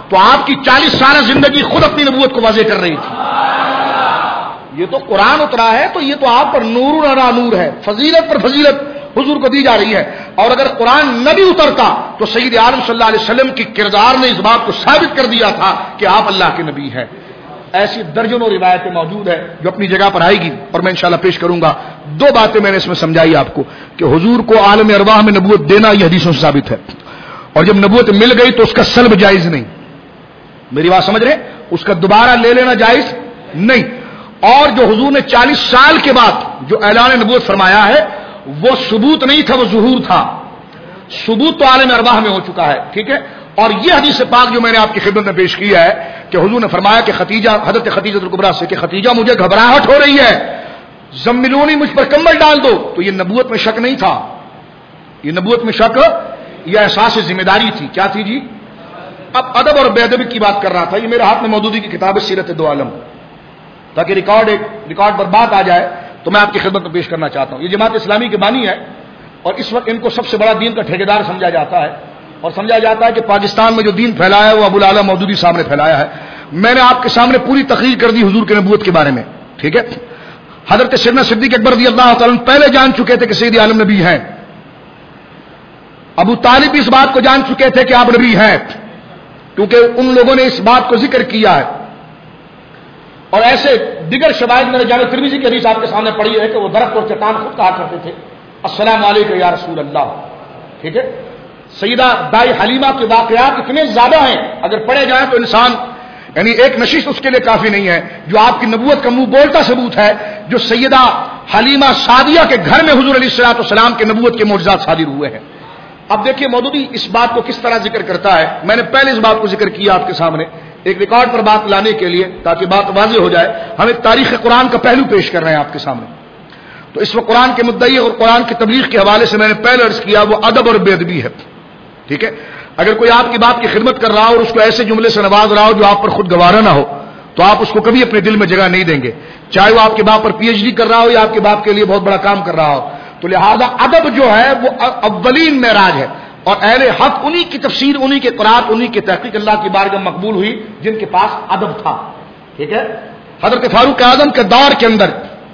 تو آپ کی چالیس سالہ زندگی خود اپنی نبوت کو واضح کر رہی تھی. یہ تو قرآن اترا ہے تو یہ تو آپ پر نور علی نور ہے، فضیلت پر فضیلت حضور کو دی جا رہی ہے. اور اگر قرآن نہ بھی اترتا تو سید عالم صلی اللہ علیہ وسلم کی کردار نے اس بات کو ثابت کر دیا تھا کہ آپ اللہ کے نبی ہیں. ایسی درجنوں روایتیں موجود ہیں جو اپنی جگہ پر آئے گی اور میں انشاءاللہ پیش کروں گا. دو باتیں میں نے اس میں سمجھائی آپ کو کہ حضور کو عالم ارواح میں نبوت دینا یہ حدیثوں سے ثابت ہے، اور جب نبوت مل گئی تو اس کا سلب جائز نہیں. میری بات سمجھ رہے؟ اس کا دوبارہ لے لینا جائز نہیں. اور جو حضور نے چالیس سال کے بعد جو اعلان نبوت فرمایا ہے وہ ثبوت نہیں تھا، وہ ظہور تھا. ثبوت تو عالم ارواح میں ہو چکا ہے، ٹھیک ہے. اور یہ حدیث پاک جو میں نے آپ کی خدمت میں پیش کیا ہے کہ حضور نے فرمایا کہ ختیجہ، حضرت ختیجہ الکبریٰ سے کہ ختیجہ مجھے گھبراہٹ ہو رہی ہے، زملونی مجھ پر کمبل ڈال دو. تو یہ نبوت میں شک نہیں تھا، یہ نبوت میں شک یہ احساس ذمہ داری تھی. کیا تھی جی؟ اب ادب اور بے ادبی کی بات کر رہا تھا. یہ میرے ہاتھ میں مودودی کی کتاب ہے سیرت دو عالم، تاکہ ریکارڈ ایک ریکارڈ پر بات آ جائے تو میں آپ کی خدمت میں پیش کرنا چاہتا ہوں. یہ جماعت اسلامی کے بانی ہے اور اس وقت ان کو سب سے بڑا دین کا ٹھیکیدار سمجھا جاتا ہے، اور سمجھا جاتا ہے کہ پاکستان میں جو دین پھیلایا ہے وہ ابو الاعلی مودودی صاحب نے پھیلایا ہے. میں نے آپ کے سامنے پوری تقریر کر دی حضور کے نبوت کے بارے میں، ٹھیک ہے. حضرت سیدنا صدیق اکبر رضی اللہ تعالیٰ عنہ پہلے جان چکے تھے کہ سید عالم نبی ہیں. ابو طالب بھی اس بات کو جان چکے تھے کہ آپ نبی ہیں، کیونکہ ان لوگوں نے اس بات کو ذکر کیا ہے. اور ایسے دیگر شواہد میں نے جامع ترمذی کی حدیث آپ کے سامنے پڑھی ہے کہ وہ درخت اور چٹان خود کہا کرتے تھے السلام علیکم یا رسول اللہ، ٹھیک ہے. سیدہ دائی حلیمہ کے واقعات اتنے زیادہ ہیں، اگر پڑھے جائیں تو انسان یعنی ایک نشست اس کے لیے کافی نہیں ہے. جو آپ کی نبوت کا منہ بولتا ثبوت ہے جو سیدہ حلیمہ سعدیہ کے گھر میں حضور علیہ الصلوۃ والسلام کے نبوت کے معجزات صادر ہوئے ہیں. اب دیکھیے مودودی اس بات کو کس طرح ذکر کرتا ہے. میں نے پہلے اس بات کو ذکر کیا آپ کے سامنے ایک ریکارڈ پر بات لانے کے لیے تاکہ بات واضح ہو جائے. ہم ایک تاریخ قرآن کا پہلو پیش کر رہے ہیں آپ کے سامنے. تو اس وقت قرآن کے مدعی اور قرآن کی تبلیغ کے حوالے سے میں نے پہلے عرض کیا وہ ادب اور بے ادبی ہے، ٹھیک ہے. اگر کوئی آپ کی بات کی خدمت کر رہا ہو اور اس کو ایسے جملے سے نواز رہا ہو جو آپ پر خود گوارا نہ ہو تو آپ اس کو کبھی اپنے دل میں جگہ نہیں دیں گے، چاہے وہ آپ کے باپ پر پی ایچ ڈی کر رہا ہو یا آپ کے باپ کے لیے بہت بڑا کام کر رہا ہو. تو لہذا ادب جو ہے وہ اولین معراج ہے، اور اہل حق انہی کی تفسیر، انہی کے قرات، انہی کی تحقیق اللہ کی بارگاہ مقبول ہوئی جن کے پاس ادب تھا، ٹھیک ہے. حضرت فاروق اعظم کے دور کے اندر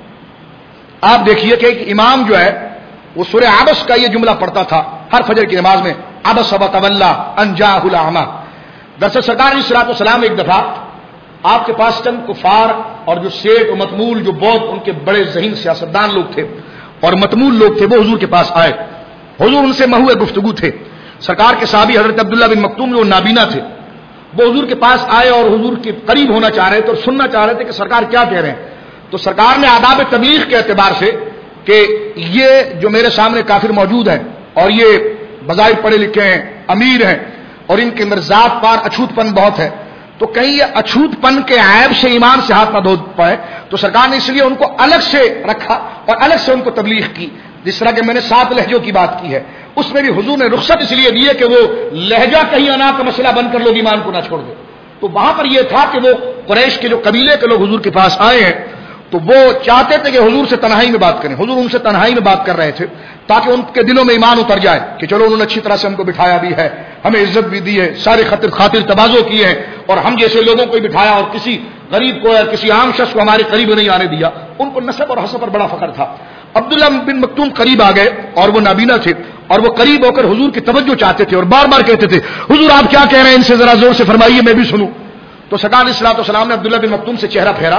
آپ دیکھیے کہ ایک امام جو ہے وہ سورہ عبس کا یہ جملہ پڑھتا تھا ہر فجر کی نماز میں، عبس وتولی ان جاءہ الاعمی. دراصل سرکار علیہ الصلوۃ والسلام ایک دفعہ آپ کے پاس چند کفار اور جو سیٹ و متمول جو بہت ان کے بڑے ذہین سیاستدان لوگ تھے اور متمول لوگ تھے وہ حضور کے پاس آئے. حضور ان سے محو گفتگو تھے. سرکار کے صحابی حضرت عبداللہ بن مکتوم جو نابینا تھے وہ حضور کے پاس آئے اور حضور کے قریب ہونا چاہ رہے تھے اور سننا چاہ رہے تھے کہ سرکار کیا کہہ رہے ہیں. تو سرکار نے آداب تبلیغ کے اعتبار سے کہ یہ جو میرے سامنے کافر موجود ہیں اور یہ بظاہر پڑھے لکھے ہیں، امیر ہیں، اور ان کے اندر ذات پار اچھوت پن بہت ہے، تو کہیں یہ اچھوت پن کے عیب سے ایمان سے ہاتھ نہ دھو پائے. تو سرکار نے اس لیے ان کو الگ سے رکھا اور الگ سے ان کو تبلیغ کی. جس طرح کہ میں نے سات لہجوں کی بات کی ہے اس میں بھی حضور نے رخصت اس لیے دی ہے کہ وہ لہجہ کہیں انا کا مسئلہ بن کر لوگ ایمان کو نہ چھوڑ دیں. تو وہاں پر یہ تھا کہ وہ قریش کے جو قبیلے کے لوگ حضور کے پاس آئے ہیں تو وہ چاہتے تھے کہ حضور سے تنہائی میں بات کریں. حضور ان سے تنہائی میں بات کر رہے تھے تاکہ ان کے دلوں میں ایمان اتر جائے کہ چلو انہوں نے اچھی طرح سے ہم کو بٹھایا بھی ہے، ہمیں عزت بھی دی ہے، سارے خاطر خاطر تواضع کیے ہیں اور ہم جیسے لوگوں کو بٹھایا اور کسی غریب کو یا کسی عام شخص کو ہمارے قریب نہیں آنے دیا. ان کو نسب اور حسب پر بڑا فخر تھا. عبداللہ بن مکتوم قریب آ گئے اور وہ نابینا تھے اور وہ قریب ہو کر حضور کی توجہ چاہتے تھے اور بار بار کہتے تھے حضور آپ کیا کہہ رہے ہیں، ان سے ذرا زور سے فرمائیے میں بھی سنوں. تو سرکار علیہ الصلوۃ والسلام نے عبداللہ بن مکتوم سے چہرہ پھیرا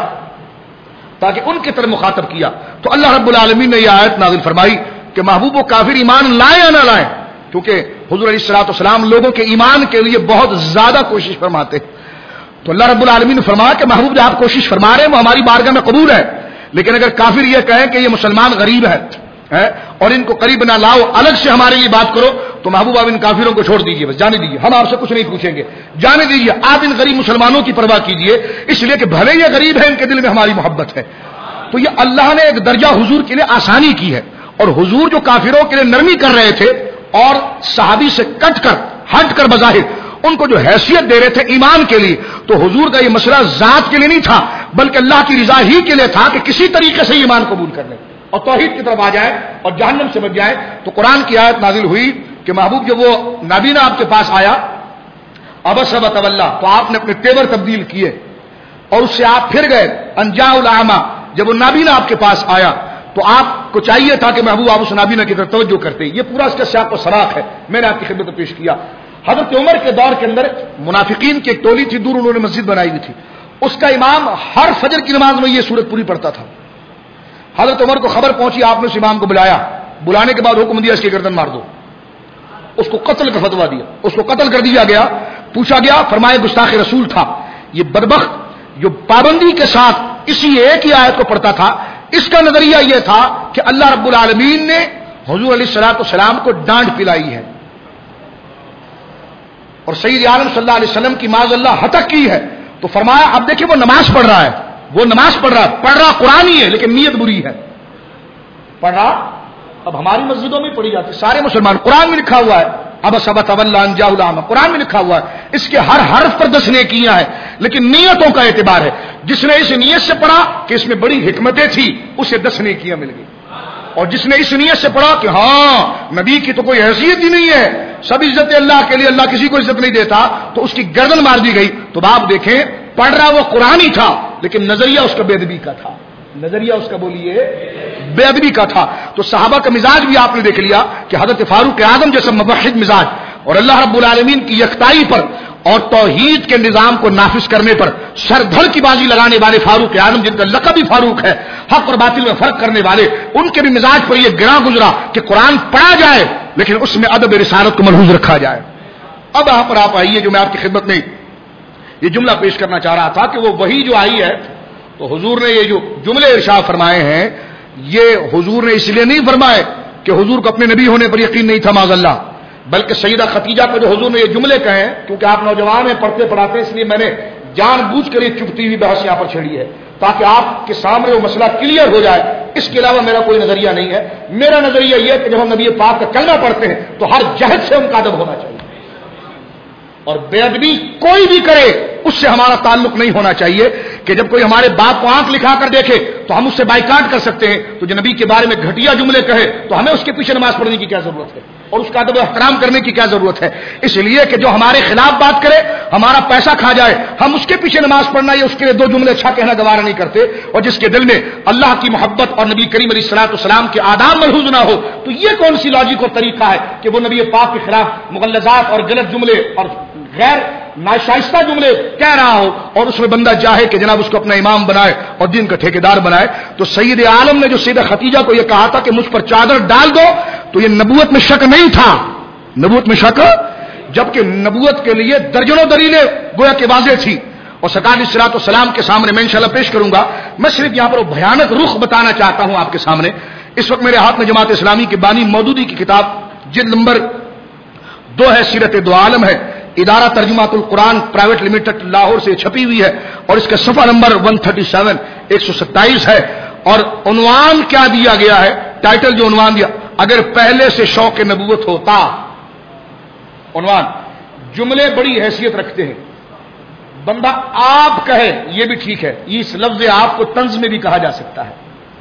تاکہ ان کی طرف مخاطب کیا. تو اللہ رب العالمین نے یہ آیت نازل فرمائی کہ محبوب و کافر ایمان لائیں یا نہ لائیں، کیونکہ حضور علیہ الصلوۃ والسلام لوگوں کے ایمان کے لیے بہت زیادہ کوشش فرماتے. تو اللہ رب العالمین نے فرمایا کہ محبوب جب آپ کوشش فرما رہے ہیں وہ ہماری بارگاہ میں قبول ہے، لیکن اگر کافر یہ کہیں کہ یہ مسلمان غریب ہے اور ان کو قریب نہ لاؤ، الگ سے ہمارے لیے بات کرو، تو محبوب آپ ان کافروں کو چھوڑ دیجیے، بس جانے دیجیے، ہم آپ سے کچھ نہیں پوچھیں گے، جانے دیجیے. آپ ان غریب مسلمانوں کی پرواہ کیجیے، اس لیے کہ بھلے یہ غریب ہے ان کے دل میں ہماری محبت ہے. تو یہ اللہ نے ایک درجہ حضور کے لیے آسانی کی ہے. اور حضور جو کافروں کے لیے نرمی کر رہے تھے اور صحابی سے کٹ کر ہٹ کر بظاہر ان کو جو حیثیت دے رہے تھے ایمان کے لیے، تو حضور کا یہ مسئلہ ذات کے لیے نہیں تھا بلکہ اللہ کی رضا ہی کے لیے تھا کہ کسی طریقے سے ایمان قبول کر لیں اور توحید کی طرف آ جائے اور جہنم سے بچ جائے. تو قرآن کی آیت نازل ہوئی کہ محبوب جب وہ نابینا آپ کے پاس آیا، ابس وتولا، تو آپ نے اپنے تیور تبدیل کیے اور اس سے آپ پھر گئے. انجاء الاعمى، جب وہ نابینا آپ کے پاس آیا تو آپ کو چاہیے تھا کہ محبوب آپ اس نابینا کی طرف توجہ کرتے. یہ پورا اس کا سیاق و سراق ہے، میں نے آپ کی خدمت میں پیش کیا. حضرت عمر کے دور کے اندر منافقین کی ایک ٹولی تھی، دور انہوں نے مسجد بنائی ہوئی تھی. اس کا امام ہر فجر کی نماز میں یہ سورت پوری پڑھتا تھا. حضرت عمر کو خبر پہنچی، آپ نے اس امام کو بلایا. بلانے کے بعد حکم دیا اس کی گردن مار دو. اس کو قتل کا فتوا دیا، اس کو قتل کر دیا گیا. پوچھا گیا، فرمایا گستاخ رسول تھا. یہ بدبخت جو پابندی کے ساتھ اسی ایک ہی آیت کو پڑھتا تھا، اس کا نظریہ یہ تھا کہ اللہ رب العالمین نے حضور علیہ الصلوۃ والسلام کو ڈانٹ پلائی ہے اور سید عالم صلی اللہ علیہ وسلم کی معاذ اللہ ہتک کی ہے. تو فرمایا اب دیکھیں وہ نماز پڑھ رہا ہے، وہ نماز پڑھ رہا ہے، پڑھ رہا قرآن ہی ہے لیکن نیت بری ہے. پڑھ رہا اب ہماری مسجدوں میں پڑھی جاتی، سارے مسلمان، قرآن میں لکھا ہوا ہے اب سبت انجاء الاعمى، قرآن میں لکھا ہوا ہے. اس کے ہر حرف پر دس نیکیاں ہیں لیکن نیتوں کا اعتبار ہے. جس نے اس نیت سے پڑھا کہ اس میں بڑی حکمتیں تھی اسے دس نیکیاں مل گئی، اور جس نے اس نیت سے پڑھا کہ ہاں نبی کی تو کوئی حیثیت ہی نہیں ہے، سب عزت اللہ کے لیے، اللہ کسی کو عزت نہیں دیتا، تو اس کی گردن مار دی گئی. تو آپ دیکھیں پڑھ رہا وہ قرآن ہی تھا لیکن نظریہ اس کا بے ادبی کا تھا، نظریہ اس کا بولیے بے ادبی کا تھا. تو صحابہ کا مزاج بھی آپ نے دیکھ لیا کہ حضرت فاروق اعظم جیسا موحد مزاج اور اللہ رب العالمین کی یکتائی پر اور توحید کے نظام کو نافذ کرنے پر سر دھڑ کی بازی لگانے والے فاروق اعظم، جن کا لقب بھی فاروق ہے، حق اور باطل میں فرق کرنے والے، ان کے بھی مزاج پر یہ گراں گزرا کہ قرآن پڑھا جائے لیکن اس میں ادب رسالت کو ملحوظ رکھا جائے. اب یہاں پر آپ آئیے، جو میں آپ کی خدمت میں یہ جملہ پیش کرنا چاہ رہا تھا کہ وہ وہی جو آئی ہے تو حضور نے یہ جو جملے ارشاد فرمائے ہیں یہ حضور نے اس لیے نہیں فرمائے کہ حضور کو اپنے نبی ہونے پر یقین نہیں تھا معاذ اللہ، بلکہ سیدہ خدیجہ کو جو حضور نے یہ جملے کہے ہیں، کیونکہ آپ نوجوان ہیں پڑھتے پڑھاتے، اس لیے میں نے جان بوجھ کر یہ چپتی ہوئی بحث یہاں پر چھیڑی ہے تاکہ آپ کے سامنے وہ مسئلہ کلیئر ہو جائے. اس کے علاوہ میرا کوئی نظریہ نہیں ہے. میرا نظریہ یہ ہے کہ جب ہم نبی پاک کا کلمہ پڑھتے ہیں تو ہر جہد سے ان کا ادب ہونا چاہیے اور بے ادبی کوئی بھی کرے اس سے ہمارا تعلق نہیں ہونا چاہیے. کہ جب کوئی ہمارے باپ کو آنکھ لکھا کر دیکھے تو ہم اس سے بائیکاٹ کر سکتے ہیں، تو جو نبی کے بارے میں گھٹیا جملے کہے تو ہمیں اس کے پیچھے نماز پڑھنے کی کیا ضرورت ہے اور اس کا ادب و احترام کرنے کی کیا ضرورت ہے. اس لیے کہ جو ہمارے خلاف بات کرے، ہمارا پیسہ کھا جائے، ہم اس کے پیچھے نماز پڑھنا یا اس کے لیے دو جملے اچھا کہنا گوارا نہیں کرتے. اور جس کے دل میں اللہ کی محبت اور نبی کریم علیہ الصلوۃ والسلام کے آداب ملحوظ نہ ہو تو یہ کون سی لاجک اور طریقہ ہے کہ وہ نبی پاک کے خلاف مغلظات اور غلط جملے اور غیر ناشائستہ جملے کہہ رہا ہو اور اس میں بندہ چاہے کہ جناب اس کو اپنا امام بنائے اور دین کا ٹھیکیدار بنائے. تو سید عالم نے جو سیدہ خدیجہ کو یہ کہا تھا کہ مجھ پر چادر ڈال دو، تو یہ نبوت میں شک نہیں تھا، نبوت میں شک، جبکہ نبوت کے لیے درجنوں دلیلیں گویا کہ واضح تھی. اور سرکار علیہ الصلوۃ والسلام کے سامنے میں انشاءاللہ پیش کروں گا. میں صرف یہاں پر وہ بھیانک رخ بتانا چاہتا ہوں آپ کے سامنے. اس وقت میرے ہاتھ میں جماعت اسلامی کے بانی مودودی کی کتاب جلد نمبر دو ہے، سیرت دو عالم ہے، ادارہ ترجمات القرآن پرائیویٹ لمیٹڈ لاہور سے چھپی ہوئی ہے اور اس کا صفحہ نمبر ایک سو سینتیس ایک سو ستائیس ہے. اور عنوان کیا دیا گیا ہے، ٹائٹل جو عنوان دیا، اگر پہلے سے شوق نبوت ہوتا. عنوان، جملے بڑی حیثیت رکھتے ہیں. بندہ آپ کہے یہ بھی ٹھیک ہے، اس لفظ آپ کو طنز میں بھی کہا جا سکتا ہے.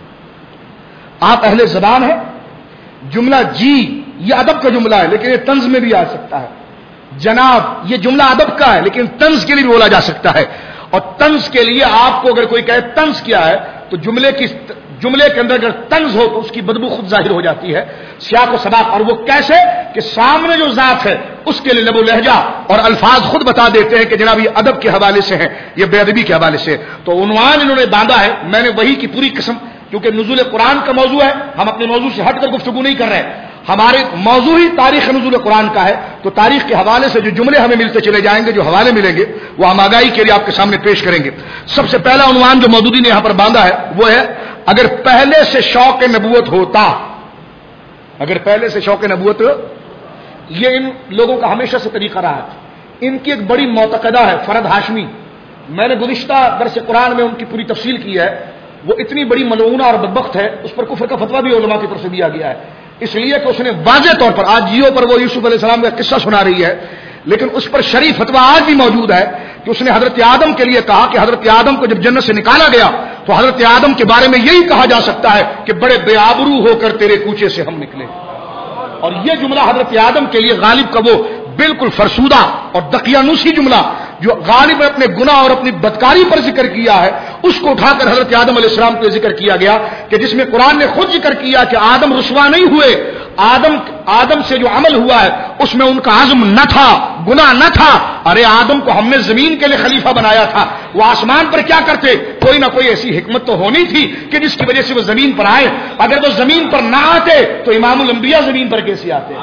آپ اہل زبان ہیں، جملہ جی یہ ادب کا جملہ ہے لیکن یہ طنز میں بھی آ سکتا ہے. جناب یہ جملہ ادب کا ہے لیکن طنز کے لیے بھی بولا جا سکتا ہے. اور طنز کے لیے آپ کو اگر کوئی کہے طنز کیا ہے تو جملے کی جملے کے اندر اگر طنز ہو تو اس کی بدبو خود ظاہر ہو جاتی ہے، سیاق و سباق. اور وہ کیسے کہ سامنے جو ذات ہے اس کے لیے لب و لہجہ اور الفاظ خود بتا دیتے ہیں کہ جناب یہ ادب کے حوالے سے ہیں، یہ بے ادبی کے حوالے سے. تو عنوان انہوں نے باندھا ہے، میں نے وہی کی پوری قسم، کیونکہ نزول قرآن کا موضوع ہے، ہم اپنے موضوع سے ہٹ کر گفتگو نہیں کر رہے، ہمارے موضوع ہی تاریخ نزول قرآن کا ہے. تو تاریخ کے حوالے سے جو جملے ہمیں ملتے چلے جائیں گے، جو حوالے ملیں گے وہ ہم آگاہی کے لیے آپ کے سامنے پیش کریں گے. سب سے پہلا عنوان جو مودودی نے یہاں پر باندھا ہے وہ ہے اگر پہلے سے شوق نبوت ہوتا. اگر پہلے سے شوق نبوت، یہ ان لوگوں کا ہمیشہ سے طریقہ رہا ہے. ان کی ایک بڑی معتقدہ ہے فرد ہاشمی، میں نے گزشتہ درس قرآن میں ان کی پوری تفصیل کی ہے. وہ اتنی بڑی ملعونہ اور بدبخت ہے، اس پر کفر کا فتویٰ بھی علماء کی طرف سے دیا گیا ہے. اس لیے کہ اس نے واضح طور پر، آج جیو پر وہ یوسف علیہ السلام کا قصہ سنا رہی ہے لیکن اس پر شریف فتویٰ آج بھی موجود ہے کہ اس نے حضرت آدم کے لیے کہا کہ حضرت آدم کو جب جنت سے نکالا گیا تو حضرت آدم کے بارے میں یہی کہا جا سکتا ہے کہ بڑے بے آبرو ہو کر تیرے کوچے سے ہم نکلے. اور یہ جملہ حضرت آدم کے لیے غالب کا وہ بالکل فرسودہ اور دقیانوسی جملہ جو غالب نے اپنے گناہ اور اپنی بدکاری پر ذکر کیا ہے اس کو اٹھا کر حضرت آدم علیہ السلام کو ذکر کیا گیا کہ جس میں قرآن نے خود ذکر کیا کہ آدم رسوا نہیں ہوئے، آدم آدم سے جو عمل ہوا ہے اس میں ان کا عزم نہ تھا، گناہ نہ تھا. ارے آدم کو ہم نے زمین کے لیے خلیفہ بنایا تھا، وہ آسمان پر کیا کرتے؟ کوئی نہ کوئی ایسی حکمت تو ہونی تھی کہ جس کی وجہ سے وہ زمین پر آئے. اگر وہ زمین پر نہ آتے تو امام الانبیاء زمین پر کیسے آتے؟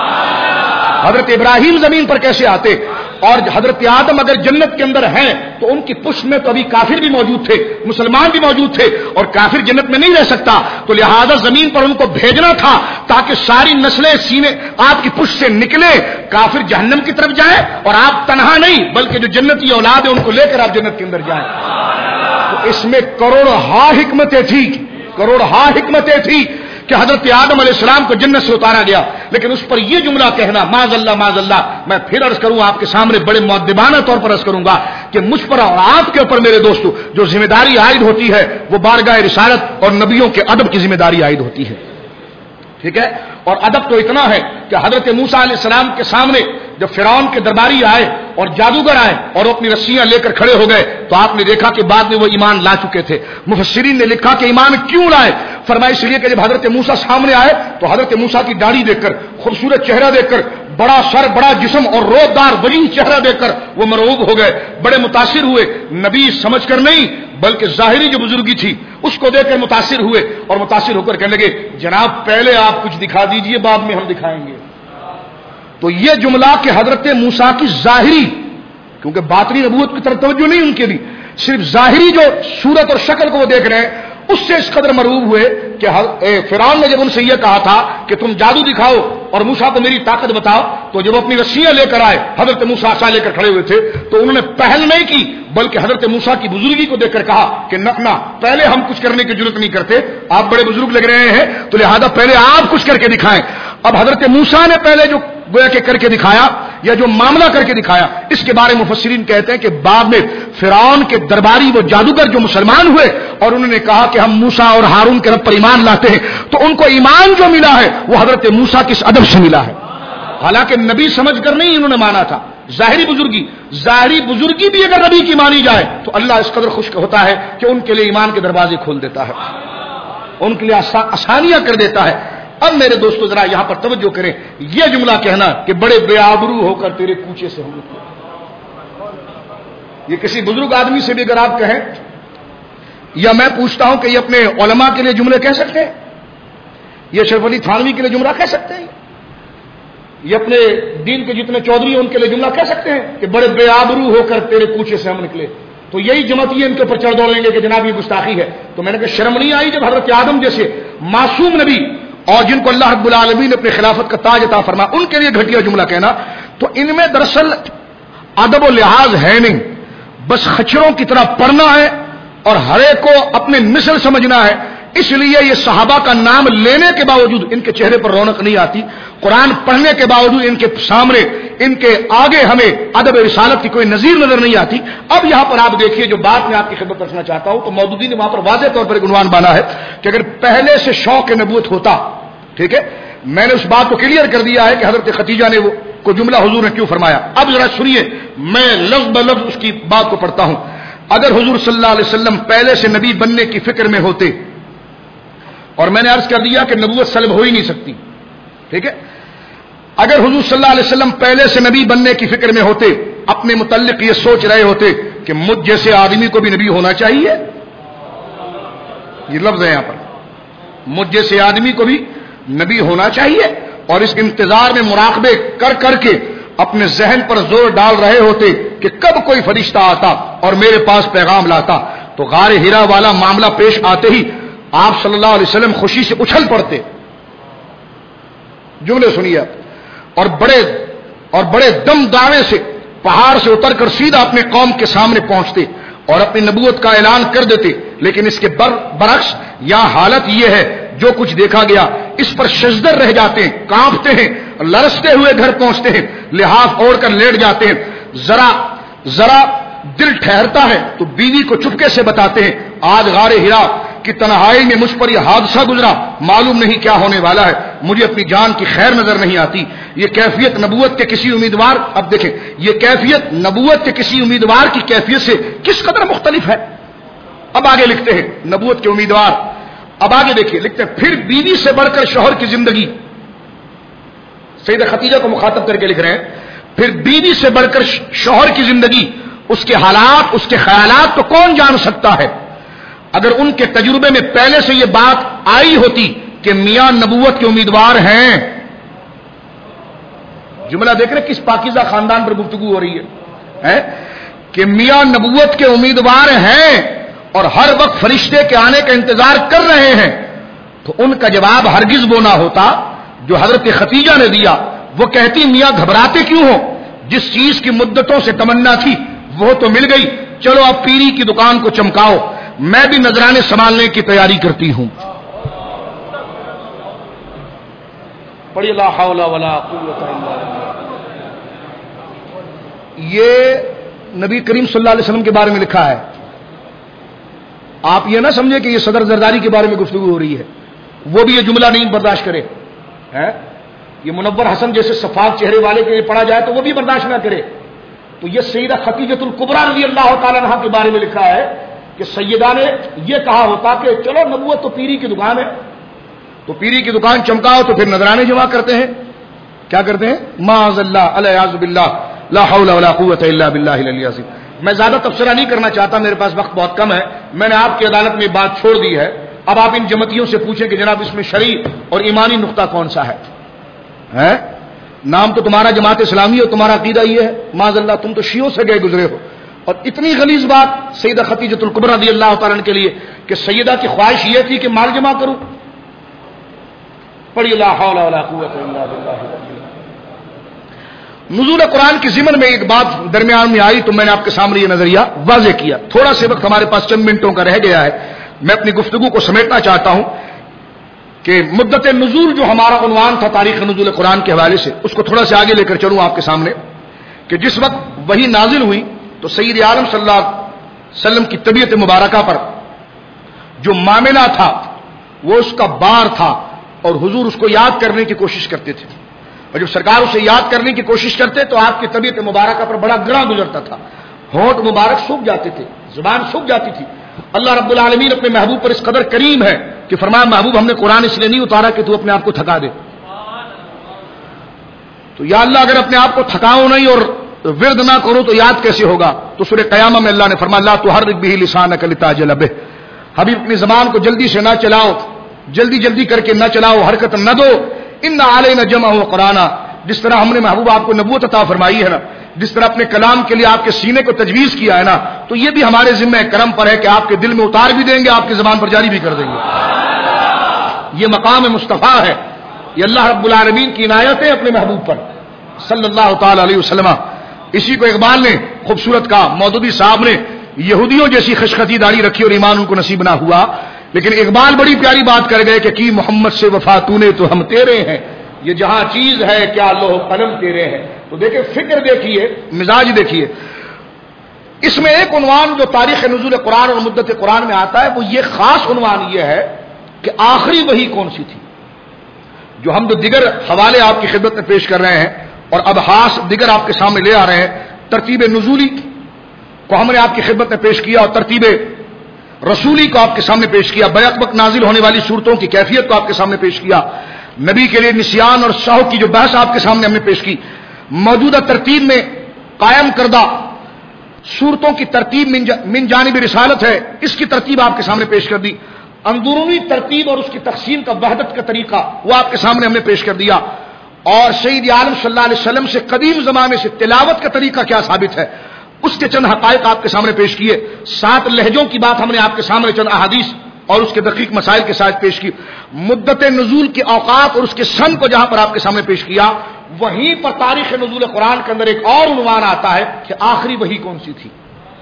حضرت ابراہیم زمین پر کیسے آتے؟ اور حضرت آدم اگر جنت کے اندر ہیں تو ان کی پشت میں تو ابھی کافر بھی موجود تھے، مسلمان بھی موجود تھے، اور کافر جنت میں نہیں رہ سکتا، تو لہذا زمین پر ان کو بھیجنا تھا تاکہ ساری نسلیں سینے آپ کی پشت سے نکلے، کافر جہنم کی طرف جائیں اور آپ تنہا نہیں بلکہ جو جنتی اولاد ہے ان کو لے کر آپ جنت کے اندر جائیں. تو اس میں کروڑ ہا حکمتیں تھی، کروڑ ہا حکمتیں تھی کہ حضرت آدم علیہ السلام کو جنت سے اتارا گیا. لیکن اس پر یہ جملہ کہنا معاذ اللہ معاذ اللہ، میں پھر عرض کروں آپ کے سامنے بڑے مؤدبانہ طور پر عرض کروں گا کہ مجھ پر اور آپ کے اوپر میرے دوستو جو ذمہ داری عائد ہوتی ہے وہ بارگاہ رسالت اور نبیوں کے ادب کی ذمہ داری عائد ہوتی ہے. ٹھیک ہے؟ اور ادب تو اتنا ہے کہ حضرت موسیٰ علیہ السلام کے سامنے جب فرعون کے درباری آئے اور جادوگر آئے اور وہ اپنی رسیاں لے کر کھڑے ہو گئے تو آپ نے دیکھا کہ بعد میں وہ ایمان لا چکے تھے. مفسرین نے لکھا کہ ایمان کیوں لائے؟ فرمایا اس لیے کہ جب حضرت موسیٰ سامنے آئے تو حضرت موسیٰ کی داڑھی دیکھ کر، خوبصورت چہرہ دیکھ کر، بڑا سر، بڑا جسم اور روددار وجیح چہرہ دیکھ کر وہ مرعوب ہو گئے، بڑے متاثر ہوئے. نبی سمجھ کر نہیں بلکہ ظاہری جو بزرگی تھی اس کو دیکھ کر متاثر ہوئے اور متاثر ہو کر کہنے لگے جناب پہلے آپ کچھ دکھا دیجئے بعد میں ہم دکھائیں گے. تو یہ جملہ کہ حضرت موسیٰ کی ظاہری، کیونکہ باطنی نبوت کی طرف توجہ نہیں ان کے بھی، صرف ظاہری جو صورت اور شکل کو وہ دیکھ رہے ہیں اس سے اس قدر مرعوب ہوئے کہ فرعون نے جب ان سے یہ کہا تھا کہ تم جادو دکھاؤ اور موسیٰ کو میری طاقت بتاؤ، تو جب اپنی رسیاں لے کر آئے حضرت موسیٰ عصا لے کر کھڑے ہوئے تھے تو انہوں نے پہل نہیں کی بلکہ حضرت موسیٰ کی بزرگی کو دیکھ کر کہا کہ نہ نہ پہلے ہم کچھ کرنے کی ضرورت نہیں کرتے، آپ بڑے بزرگ لگ رہے ہیں تو لہذا پہلے آپ کچھ کر کے دکھائیں. اب حضرت موسیٰ نے پہلے جو گویا کہ کر کے دکھایا یا جو معاملہ کر کے دکھایا اس کے بارے میں مفسرین کہتے ہیں کہ بعد میں فرعون کے درباری وہ جادوگر جو مسلمان ہوئے اور انہوں نے کہا کہ ہم موسیٰ اور ہارون کے رب پر ایمان لاتے ہیں، تو ان کو ایمان جو ملا ہے وہ حضرت موسیٰ کے اس ادب سے ملا ہے. حالانکہ نبی سمجھ کر نہیں انہوں نے مانا تھا، ظاہری بزرگی ظاہری بزرگی بھی اگر نبی کی مانی جائے تو اللہ اس قدر خوش ہوتا ہے کہ ان کے لیے ایمان کے دروازے کھول دیتا ہے، ان کے لیے آسانیاں کر دیتا ہے. اب میرے دوستو ذرا یہاں پر توجہ کریں، یہ جملہ کہنا کہ بڑے بے آبرو ہو کر تیرے کوچے سے ہوں گے، یہ کسی بزرگ آدمی سے بھی اگر آپ کہیں، یا میں پوچھتا ہوں کہ یہ اپنے علماء کے لیے جملے کہہ سکتے ہیں؟ یہ اشرف علی تھانوی کے لیے جملہ کہہ سکتے ہیں؟ یہ اپنے دین کے جتنے چودھری ہیں ان کے لیے جملہ کہہ سکتے ہیں کہ بڑے بے آبرو ہو کر تیرے کوچے سے ہم نکلے؟ تو یہی جماعتی ان کے اوپر چڑھ دوڑیں گے کہ جناب یہ گستاخی ہے. تو میں نے کہا شرم نہیں آئی جب حضرت آدم جیسے معصوم نبی اور جن کو اللہ رب العالمین نے اپنے خلافت کا تاج عطا فرمایا ان کے لیے گھٹیا جملہ کہنا؟ تو ان میں دراصل ادب و لحاظ ہے نہیں، بس خچروں کی طرح پڑھنا ہے اور ہر ایک کو اپنے مثل سمجھنا ہے. اس لیے یہ صحابہ کا نام لینے کے باوجود ان کے چہرے پر رونق نہیں آتی، قرآن پڑھنے کے باوجود ان کے سامنے ان کے آگے ہمیں ادب رسالت کی کوئی نظیر نظر نہیں آتی. اب یہاں پر آپ دیکھیے جو بات میں آپ کی خدمت رکھنا چاہتا ہوں تو مودودی نے وہاں پر واضح طور پر ایک عنوان بانا ہے کہ اگر پہلے سے شوق نبوت ہوتا، ٹھیک ہے، میں نے اس بات کو کلیئر کر دیا ہے کہ حضرت خدیجہ نے وہ کو جملہ حضور نے کیوں فرمایا. اب ذرا سنیے، میں لفظ ب لفظ اس کی بات کو پڑھتا ہوں. اگر حضور صلی اللہ علیہ وسلم پہلے سے نبی بننے کی فکر میں ہوتے، اور میں نے عرض کر دیا کہ نبوت سلب ہو ہی نہیں سکتی، ٹھیک ہے، اگر حضور صلی اللہ علیہ وسلم پہلے سے نبی بننے کی فکر میں ہوتے، اپنے متعلق یہ سوچ رہے ہوتے کہ مجھ جیسے آدمی کو بھی نبی ہونا چاہیے، یہ لفظ ہے یہاں پر، مجھ جیسے آدمی کو بھی نبی ہونا چاہیے، اور اس انتظار میں مراقبے کر کر کے اپنے ذہن پر زور ڈال رہے ہوتے کہ کب کوئی فرشتہ آتا اور میرے پاس پیغام لاتا، تو غار ہرا والا معاملہ پیش آتے ہی آپ صلی اللہ علیہ وسلم خوشی سے اچھل پڑتے. جملے سنیے، اور بڑے اور بڑے دم دعوے سے پہاڑ سے اتر کر سیدھا اپنے قوم کے سامنے پہنچتے اور اپنی نبوت کا اعلان کر دیتے. لیکن اس کے بر برعکس یہاں حالت یہ ہے جو کچھ دیکھا گیا اس پر شزدر رہ جاتے ہیں، کانپتے ہیں، لرزتے ہوئے گھر پہنچتے ہیں، لحاف اوڑھ کر لیٹ جاتے ہیں. ذرا ذرا دل ٹھہرتا ہے تو بیوی کو چپکے سے بتاتے ہیں آج غار ہرا کی تنہائی میں مجھ پر یہ حادثہ گزرا معلوم نہیں کیا ہونے والا ہے، مجھے اپنی جان کی خیر نظر نہیں آتی. یہ کیفیت نبوت کے کسی امیدوار، اب دیکھیں یہ کیفیت نبوت کے کسی امیدوار کی کیفیت سے کس قدر مختلف ہے. اب آگے لکھتے ہیں نبوت کے امیدوار، اب آگے دیکھیے لکھتے ہیں پھر بیوی سے بڑھ کر شوہر کی زندگی. سیدہ خدیجہ کو مخاطب کر کے لکھ رہے ہیں پھر بیوی سے بڑھ کر شوہر کی زندگی، اس کے حالات، اس کے خیالات تو کون جان سکتا ہے. اگر ان کے تجربے میں پہلے سے یہ بات آئی ہوتی کہ میاں نبوت کے امیدوار ہیں. جملہ دیکھ رہے کس پاکیزہ خاندان پر گفتگو ہو رہی ہے کہ میاں نبوت کے امیدوار ہیں اور ہر وقت فرشتے کے آنے کا انتظار کر رہے ہیں، تو ان کا جواب ہرگز وہ نہ ہوتا جو حضرت خدیجہ نے دیا. وہ کہتی میاں گھبراتے کیوں ہو، جس چیز کی مدتوں سے تمنا تھی وہ تو مل گئی، چلو اب پیری کی دکان کو چمکاؤ، میں بھی نذرانے سنبھالنے کی تیاری کرتی ہوں. پڑھی لا حول ولا قوت الا باللہ. یہ نبی کریم صلی اللہ علیہ وسلم کے بارے میں لکھا ہے. آپ یہ نہ سمجھے کہ یہ صدر زرداری کے بارے میں گفتگو ہو رہی ہے، وہ بھی یہ جملہ نہیں برداشت کرے. یہ منور حسن جیسے صفاق چہرے والے کے لیے پڑھا جائے تو وہ بھی برداشت نہ کرے. تو یہ سیدہ خدیجۃ الکبریٰ رضی اللہ تعالی عنہا کے بارے میں لکھا ہے کہ سیدہ نے یہ کہا ہوتا کہ چلو نبوت تو پیری کی دکان ہے، تو پیری کی دکان چمکاؤ، تو پھر نذرانے جمع کرتے ہیں. کیا کرتے ہیں؟ معاذ اللہ الیاذ باللہ لا حول ولا قوت الا باللہ العلی العظیم. میں زیادہ تبصرہ نہیں کرنا چاہتا، میرے پاس وقت بہت کم ہے، میں نے آپ کی عدالت میں بات چھوڑ دی ہے. اب آپ ان جمتیوں سے پوچھیں کہ جناب اس میں شرعی اور ایمانی نقطہ کون سا ہے؟ نام تو تمہارا جماعت اسلامی اور تمہارا عقیدہ یہ ہے، معاذ اللہ تم تو شیعوں سے گئے گزرے ہو. اور اتنی غلیظ بات سیدہ خدیجۃ الکبریٰ رضی اللہ تعالیٰ عنہ کے لیے کہ سیدہ کی خواہش یہ تھی کہ مال جمع کروں. پڑھی لا حول ولا قوت الا باللہ. نزول قرآن کی ضمن میں ایک بات درمیان میں آئی تو میں نے آپ کے سامنے یہ نظریہ واضح کیا. تھوڑا سے وقت ہمارے پاس چند منٹوں کا رہ گیا ہے، میں اپنی گفتگو کو سمیٹنا چاہتا ہوں کہ مدت نزول جو ہمارا عنوان تھا تاریخ نزول قرآن کے حوالے سے، اس کو تھوڑا سے آگے لے کر چلوں آپ کے سامنے کہ جس وقت وہی نازل ہوئی تو سید عالم صلی اللہ علیہ وسلم کی طبیعت مبارکہ پر جو معاملہ تھا وہ اس کا بار تھا، اور حضور اس کو یاد کرنے کی کوشش کرتے تھے. اور جب سرکار اسے یاد کرنے کی کوشش کرتے تو آپ کی طبیعت مبارکہ پر بڑا گراں گزرتا تھا، ہونٹ مبارک سوکھ جاتے تھے، زبان سوکھ جاتی تھی. اللہ رب العالمین اپنے محبوب پر اس قدر کریم ہے کہ فرمایا محبوب ہم نے قرآن اس لیے نہیں اتارا کہ تو اپنے آپ کو تھکا دے. تو یا اللہ اگر اپنے آپ کو تھکاؤ نہیں اور ورد نہ کرو تو یاد کیسے ہوگا؟ تو سورہ قیامہ میں اللہ نے فرمایا لا تحرک به لسانک لتعجل به، حبیب اپنی زبان کو جلدی سے نہ چلاؤ، جلدی جلدی کر کے نہ چلاؤ، حرکت نہ دو. ان علینا جمعہ وقرآن، جس طرح ہم نے محبوب آپ کو نبوت عطا فرمائی ہے نا، جس طرح اپنے کلام کے لیے آپ کے سینے کو تجویز کیا ہے نا، تو یہ بھی ہمارے ذمہ کرم پر ہے کہ آپ کے دل میں اتار بھی دیں گے، آپ کی زبان پر جاری بھی کر دیں گے. یہ مقام مصطفیٰ ہے، یہ اللہ رب العالمین کی عنایت ہے اپنے محبوب پر صلی اللہ تعالی علیہ وسلم. اسی کو اقبال نے خوبصورت کہا، مودودی صاحب نے یہودیوں جیسی خشخطی داڑھی رکھی اور ایمان ان کو نصیب نہ ہوا، لیکن اقبال بڑی پیاری بات کر گئے کہ کی محمد سے وفا تو نے تو ہم تیرے ہیں، یہ جہاں چیز ہے کیا لوح قلم تیرے ہیں. تو دیکھیں فکر دیکھیے، مزاج دیکھیے. اس میں ایک عنوان جو تاریخ نزول قرآن اور مدت قرآن میں آتا ہے وہ یہ خاص عنوان یہ ہے کہ آخری وحی کون سی تھی. جو ہم جو دیگر حوالے آپ کی خدمت میں پیش کر رہے ہیں اور ابحاث دیگر آپ کے سامنے لے آ رہے ہیں، ترتیب نزولی کو ہم نے آپ کی خدمت میں پیش کیا اور ترتیب رسولی کو آپ کے سامنے پیش کیا، بیک وقت نازل ہونے والی صورتوں کی کیفیت کو آپ کے سامنے پیش کیا، نبی کے لیے نسیان اور سہو کی جو بحث آپ کے سامنے ہم نے پیش کی، موجودہ ترتیب میں قائم کردہ صورتوں کی ترتیب من جانب رسالت ہے، اس کی ترتیب آپ کے سامنے پیش کر دی، اندرونی ترتیب اور اس کی تقسیم کا وحدت کا طریقہ وہ آپ کے سامنے ہم نے پیش کر دیا، اور سید عالم صلی اللہ علیہ وسلم سے قدیم زمانے سے تلاوت کا طریقہ کیا ثابت ہے اس کے چند حقائق آپ کے سامنے پیش کیے. سات لہجوں کی بات ہم نے آپ کے سامنے چند احادیث اور اس کے دقیق مسائل کے ساتھ پیش کی. مدت نزول کے اوقات اور اس کے سن کو جہاں پر آپ کے سامنے پیش کیا، وہیں پر تاریخ نزول قرآن کے اندر ایک اور عنوان آتا ہے کہ آخری وحی کون سی تھی.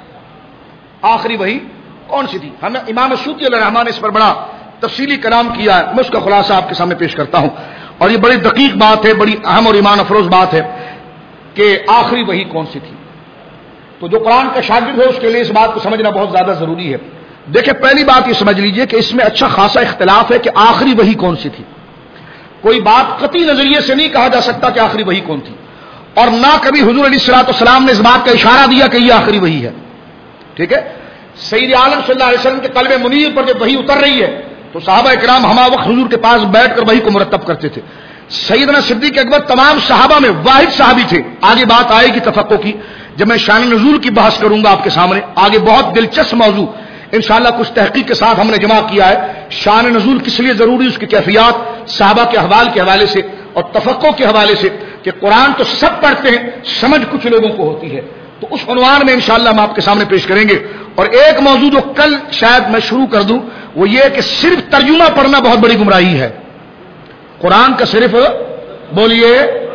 آخری وحی کون سی تھی؟ ہمیں امام سیوطی علیہ الرحمٰن نے اس پر بڑا تفصیلی کلام کیا ہے، میں اس کا خلاصہ آپ کے سامنے پیش کرتا ہوں. اور یہ بڑی دقیق بات ہے، بڑی اہم اور ایمان افروز بات ہے کہ آخری وحی کون سی تھی. تو جو قرآن کا شاگرد ہے اس کے لیے اس بات کو سمجھنا بہت زیادہ ضروری ہے. دیکھیں پہلی بات یہ سمجھ لیجئے کہ اس میں اچھا خاصا اختلاف ہے کہ آخری وحی کون سی تھی. کوئی بات قطعی نظریے سے نہیں کہا جا سکتا کہ آخری وحی کون تھی، اور نہ کبھی حضور علیہ الصلوۃ والسلام نے اس بات کا اشارہ دیا کہ یہ آخری وحی ہے. ٹھیک ہے. سید عالم صلی اللہ علیہ وسلم کے قلب منیر پر جب وحی اتر رہی ہے تو صحابہ کرام ہمہ وقت حضور کے پاس بیٹھ کر وحی کو مرتب کرتے تھے. سیدنا صدیق اکبر تمام صحابہ میں واحد صحابی تھے. آگے بات آئے گی تفقہ کی جب میں شان نزول کی بحث کروں گا آپ کے سامنے. آگے بہت دلچسپ موضوع انشاءاللہ کچھ تحقیق کے ساتھ ہم نے جمع کیا ہے. شان نزول کس لیے ضروری، اس کی کیفیات صحابہ کے احوال کے حوالے سے اور تفقہ کے حوالے سے کہ قرآن تو سب پڑھتے ہیں، سمجھ کچھ لوگوں کو ہوتی ہے. تو اس عنوان میں انشاءاللہ ہم آپ کے سامنے پیش کریں گے. اور ایک موضوع جو کل شاید میں شروع کر دوں وہ یہ کہ صرف ترجمہ پڑھنا بہت بڑی گمراہی ہے. قرآن کا صرف بولیے،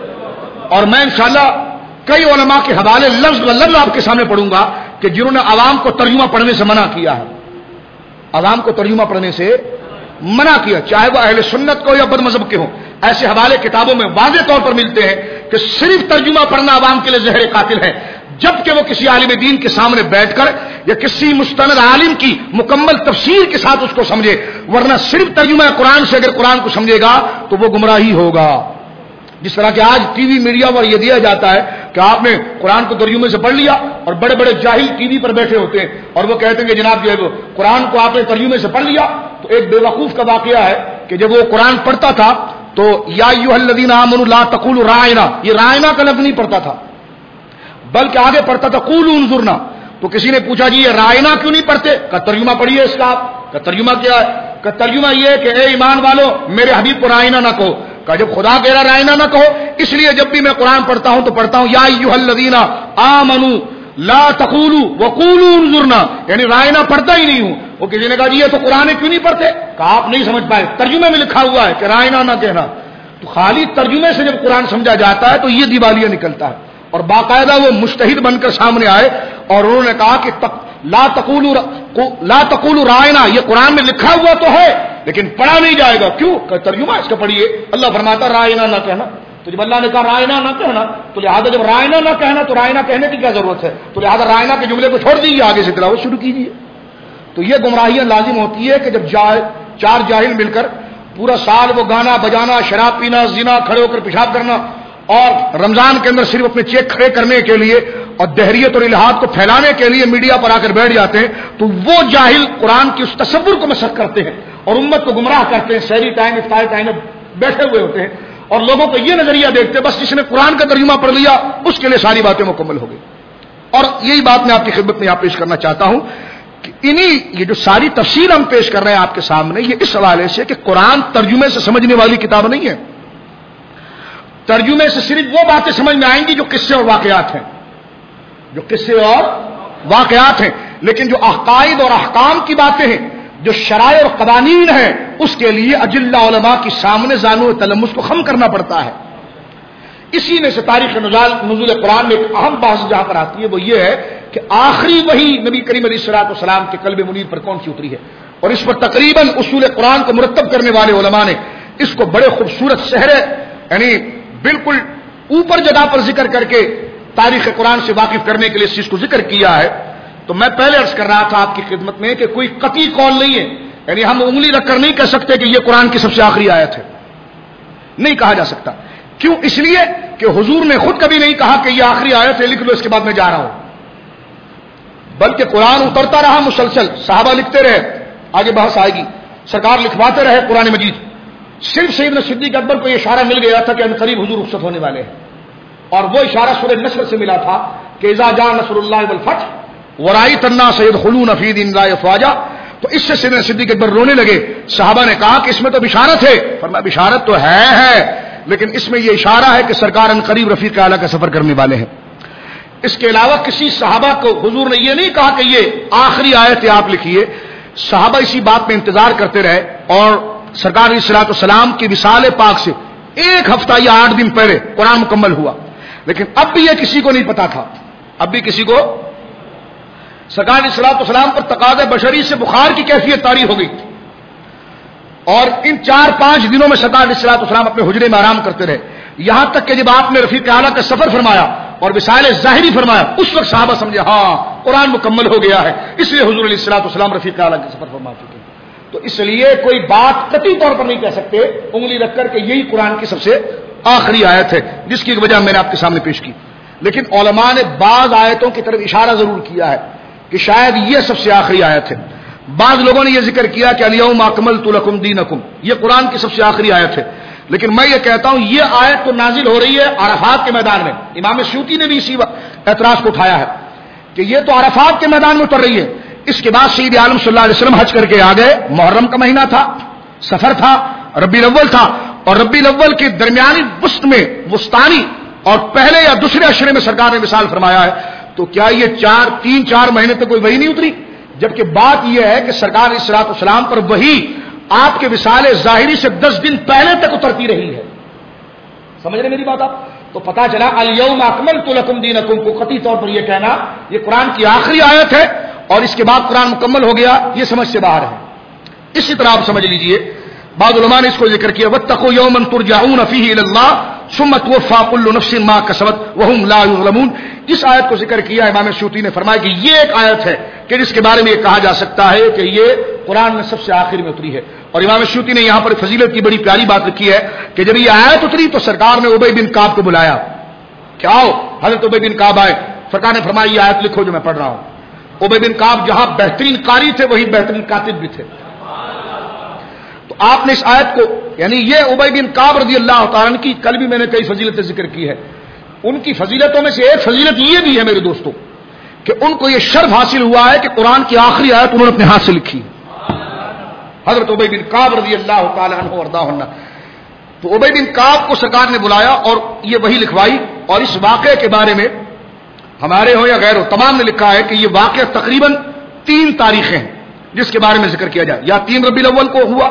اور میں انشاءاللہ کئی علماء کے حوالے لفظ و لفظ آپ کے سامنے پڑھوں گا کہ جنہوں نے عوام کو ترجمہ پڑھنے سے منع کیا ہے. عوام کو ترجمہ پڑھنے سے منع کیا، چاہے وہ اہل سنت کو یا بد مذہب کے ہوں. ایسے حوالے کتابوں میں واضح طور پر ملتے ہیں کہ صرف ترجمہ پڑھنا عوام کے لیے زہر قاتل ہے، جبکہ وہ کسی عالم دین کے سامنے بیٹھ کر یا کسی مستند عالم کی مکمل تفسیر کے ساتھ اس کو سمجھے. ورنہ صرف ترجمہ قرآن سے اگر قرآن کو سمجھے گا تو وہ گمراہی ہوگا. جس طرح کہ آج ٹی وی میڈیا پر یہ دیا جاتا ہے کہ آپ نے قرآن کو ترجمے سے پڑھ لیا اور بڑے بڑے جاہل ٹی وی پر بیٹھے ہوتے ہیں اور وہ کہتے ہیں کہ جناب جو ہے وہ قرآن کو آپ نے ترجمے سے پڑھ لیا. تو ایک بے وقوف کا واقعہ ہے کہ جب وہ قرآن پڑھتا تھا تو یا ایھا الذین آمنوا لا تقولوا راعنا، یہ راعنا کا لفظ نہیں پڑھتا تھا بلکہ آگے پڑھتا تھا قولوا انظرنا. تو کسی نے پوچھا جی یہ راعنا کیوں نہیں پڑھتے؟ کا ترجمہ پڑھیے اس کا. آپ کا ترجمہ کیا ہے؟ کا ترجمہ یہ ہے کہ اے ایمان والو میرے حبیب کو راعنا نہ کہو. کہ جب خدا کہہ رہا راعنا نہ کہو اس لیے جب بھی میں قرآن پڑھتا ہوں تو پڑھتا ہوں یا ایھا الذین آمنوا لا تقولوا وقولوا انظرنا، یعنی راعنا پڑھتا ہی نہیں ہوں. وہ کسی نے کہا جی یہ تو قرآن کیوں نہیں پڑھتے؟ کہا آپ نہیں سمجھ پائے، ترجمے میں لکھا ہوا ہے کہ راعنا نہ کہنا. تو خالی ترجمے سے جب قرآن سمجھا جاتا ہے تو یہ دیوالیہ نکلتا ہے. اور باقاعدہ وہ مجتہد بن کر سامنے آئے اور انہوں نے کہا کہ لا تقولوا لا تقولوا راعنا، یہ قرآن میں لکھا ہوا تو ہے لیکن پڑھا نہیں جائے گا. کیوں؟ کہ ترجمہ اس کا پڑھیے. اللہ فرماتا راعنا نہ کہنا. تو جب اللہ نے کہا راعنا نہ کہنا تو لہٰذا جب راعنا نہ کہنا تو راعنا کہنے کی کیا ضرورت ہے؟ تو لہٰذا راعنا کے جملے کو چھوڑ دیجیے، آگے سے تلاوت شروع کیجیے. تو یہ گمراہیاں لازم ہوتی ہے کہ جب چار جاہل مل کر پورا سال وہ گانا بجانا، شراب پینا، زنا، کھڑے ہو کر پیشاب کرنا اور رمضان کے اندر صرف اپنے چیک کھڑے کرنے کے لیے اور دہریت اور الہاد کو پھیلانے کے لیے میڈیا پر آ کر بیٹھ جاتے ہیں تو وہ جاہل قرآن کی اس تصور کو مسخ کرتے ہیں اور امت کو گمراہ کرتے ہیں. سحری ٹائم افطار ٹائم میں بیٹھے ہوئے ہوتے ہیں اور لوگوں کو یہ نظریہ دیکھتے ہیں بس جس نے قرآن کا ترجمہ پڑھ لیا اس کے لیے ساری باتیں مکمل ہو گئی. اور یہی بات میں آپ کی خدمت میں یہاں پیش کرنا چاہتا ہوں کہ انہی یہ جو ساری تفصیل ہم پیش کر رہے ہیں آپ کے سامنے یہ اس حوالے سے کہ قرآن ترجمے سے سمجھنے والی کتاب نہیں ہے. ترجمے سے صرف وہ باتیں سمجھ میں آئیں گی جو قصے اور واقعات ہیں، جو قصے اور واقعات ہیں. لیکن جو عقائد اور احکام کی باتیں ہیں، جو شرائع اور قوانین ہیں، اس کے لیے اجلہ علماء کے سامنے زانو تلمس کو خم کرنا پڑتا ہے. اسی میں سے تاریخ نزول قرآن میں ایک اہم بحث جہاں پر آتی ہے وہ یہ ہے کہ آخری وحی نبی کریم علیہ الصلوۃ والسلام کے قلب منیر پر کون سی اتری ہے. اور اس پر تقریباً اصول قرآن کو مرتب کرنے والے علماء نے اس کو بڑے خوبصورت شہر یعنی بالکل اوپر جگہ پر ذکر کر کے تاریخ قرآن سے واقف کرنے کے لیے اس چیز کو ذکر کیا ہے. تو میں پہلے عرض کر رہا تھا آپ کی خدمت میں کہ کوئی قطعی قول نہیں ہے، یعنی ہم انگلی رکھ کر نہیں کہہ سکتے کہ یہ قرآن کی سب سے آخری آیت ہے، نہیں کہا جا سکتا. کیوں؟ اس لیے کہ حضور نے خود کبھی نہیں کہا کہ یہ آخری آیت ہے لکھ لو اس کے بعد میں جا رہا ہوں، بلکہ قرآن اترتا رہا مسلسل، صحابہ لکھتے رہے، آگے بحث آئے گی، سرکار لکھواتے رہے قرآن مجید. صرف سیدنا صدیق اکبر کو یہ اشارہ مل گیا تھا کہ ان قریب حضور رخصت ہونے والے ہیں، اور وہ اشارہ سورہ نصر سے ملا تھا کہ اذا جاء نصر اللہ والفتح ورأیت الناس يدخلون فی دین اللہ افواجا. تو اس سے سیدنا صدیق اکبر رونے لگے. صحابہ نے کہا کہ اس میں تو بشارت ہے. فرمایا بشارت تو ہے ہے لیکن اس میں یہ اشارہ ہے کہ سرکار ان قریب رفیق اعلیٰ کا سفر کرنے والے ہیں. اس کے علاوہ کسی صحابہ کو حضور نے یہ نہیں کہا کہ یہ آخری آیت آپ لکھیے. صحابہ اسی بات میں انتظار کرتے رہے اور سرکار علیہ الصلوۃ والسلام کی وصال پاک سے ایک ہفتہ یا آٹھ دن پہلے قرآن مکمل ہوا. لیکن اب بھی یہ کسی کو نہیں پتا تھا، اب بھی کسی کو سرکار علیہ الصلوۃ والسلام پر تقاضۂ بشری سے بخار کی کیفیت طاری ہو گئی تھی. اور ان چار پانچ دنوں میں سرکار علیہ الصلوۃ والسلام اپنے حجرے میں آرام کرتے رہے، یہاں تک کہ جب آپ نے رفیق اعلیٰ کا سفر فرمایا اور وصال ظاہری فرمایا، اس وقت صحابہ سمجھے ہاں قرآن مکمل ہو گیا ہے، اس لیے حضور علیہ الصلوۃ والسلام رفیق اعلیٰ کے سفر فرما چکے ہیں۔ تو اس لیے کوئی بات قطعی طور پر نہیں کہہ سکتے انگلی رکھ کر کہ یہی قرآن کی سب سے آخری آیت ہے، جس کی وجہ میں نے آپ کے سامنے پیش کی۔ لیکن علماء نے بعض آیتوں کی طرف اشارہ ضرور کیا ہے کہ شاید یہ سب سے آخری آیت ہے۔ بعض لوگوں نے یہ ذکر کیا کہ الیوم اکملت لکم دینکم، یہ قرآن کی سب سے آخری آیت ہے، لیکن میں یہ کہتا ہوں یہ آیت تو نازل ہو رہی ہے عرفات کے میدان میں۔ امام سیوطی نے بھی اسی اعتراض کو اٹھایا ہے کہ یہ تو عرفات کے میدان میں اتر رہی ہے، اس کے بعد سید عالم صلی اللہ علیہ وسلم حج کر کے آ گئے، محرم کا مہینہ تھا، سفر تھا، ربیع الاول تھا، اور ربیع الاول کے درمیانی وسط میں وسطانی اور پہلے یا دوسرے عشرے میں سرکار نے وصال فرمایا ہے، تو کیا یہ چار تین چار مہینے تک کوئی وحی نہیں اتری؟ جبکہ بات یہ ہے کہ سرکار علیہ الصلوۃ والسلام پر وحی آپ کے وصال ظاہری سے دس دن پہلے تک اترتی رہی ہے۔ سمجھ رہے میری بات آپ؟ تو پتا چلا الیوم اکملت لکم دینکم کو قطعی طور پر یہ کہنا یہ قرآن کی آخری آیت ہے اور اس کے بعد قرآن مکمل ہو گیا، یہ سمجھ سے باہر ہے۔ اسی طرح آپ سمجھ لیجئے بعض علماء نے اس کو ذکر کیا واتقوا یوما ترجعون فیہ الی اللہ ثم توفی کل نفس ما کسبت وهم لا یظلمون۔ اس آیت کو ذکر کیا امام سیوطی نے فرمایا کہ یہ ایک آیت ہے کہ جس کے بارے میں یہ کہا جا سکتا ہے کہ یہ قرآن میں سب سے آخر میں اتری ہے۔ اور امام سیوطی نے یہاں پر فضیلت کی بڑی پیاری بات لکھی ہے کہ جب یہ آیت اتری تو سرکار نے ابی بن کعب کو بلایا کہ آؤ، حضرت ابی بن کعب آئے، سرکار نے فرمایا یہ آیت لکھو جو میں پڑھ رہا ہوں۔ ابی بن کعب جہاں بہترین قاری تھے وہی بہترین کاتب بھی تھے، تو آپ نے اس آیت کو یعنی یہ ابی بن کعب رضی اللہ تعالیٰ کی کل بھی میں نے کئی فضیلتیں ذکر کی ہے، ان کی فضیلتوں میں سے ایک فضیلت یہ بھی ہے میرے دوستوں کہ ان کو یہ شرف حاصل ہوا ہے کہ قرآن کی آخری آیت انہوں نے اپنے ہاتھ سے لکھی۔ حضرت ابی بن کعب رضی اللہ تعالیٰ عنہ وارضاہ عنہ، تو ابی بن کعب کو سرکار نے بلایا اور یہ وہی لکھوائی، اور اس واقعے کے بارے میں ہمارے ہو یا غیر ہو تمام نے لکھا ہے کہ یہ واقعہ تقریباً تین تاریخیں ہیں جس کے بارے میں ذکر کیا جائے، یا تین ربیع الاول کو ہوا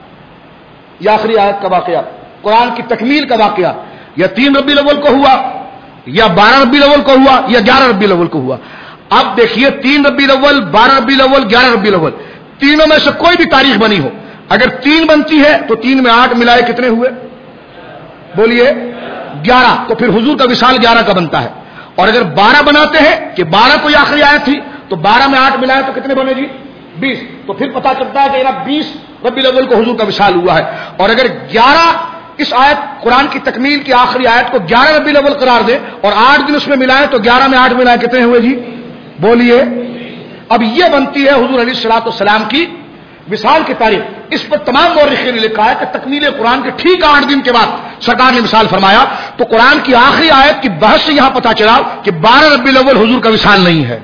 یا آخری آیت کا واقعہ قرآن کی تکمیل کا واقعہ، یا تین ربیع الاول کو ہوا یا بارہ ربیع الاول کو ہوا یا گیارہ ربیع الاول کو ہوا۔ اب دیکھیے تین ربیع الاول، بارہ ربیع الاول، گیارہ ربیع الاول، تینوں میں سے کوئی بھی تاریخ بنی ہو، اگر تین بنتی ہے تو تین میں آٹھ ملائے کتنے ہوئے؟ بولیے گیارہ، تو پھر حضور کا وصال گیارہ کا بنتا ہے۔ اور اگر بارہ بناتے ہیں کہ بارہ کوئی آخری آیت تھی تو بارہ میں آٹھ ملائے تو کتنے بنے جی؟ بیس، تو پھر پتا چلتا ہے کہ بیس ربیع الاول کو حضور کا وصال ہوا ہے۔ اور اگر گیارہ اس آیت قرآن کی تکمیل کی آخری آیت کو گیارہ ربیع الاول قرار دے اور آٹھ دن اس میں ملائے تو گیارہ میں آٹھ ملائے کتنے ہوئے جی؟ بولیے۔ اب یہ بنتی ہے حضور علیہ الصلوۃ والسلام کی وصال کی تاریخ۔ اس پر تمام مورخین نے لکھا ہے کہ تکمیل قرآن کے ٹھیک آٹھ دن کے بعد سرکار نے وصال فرمایا، تو قرآن کی آخری آیت کی بحث سے یہاں پتا چلا کہ بارہ ربیع الاول حضور کا وصال نہیں ہے،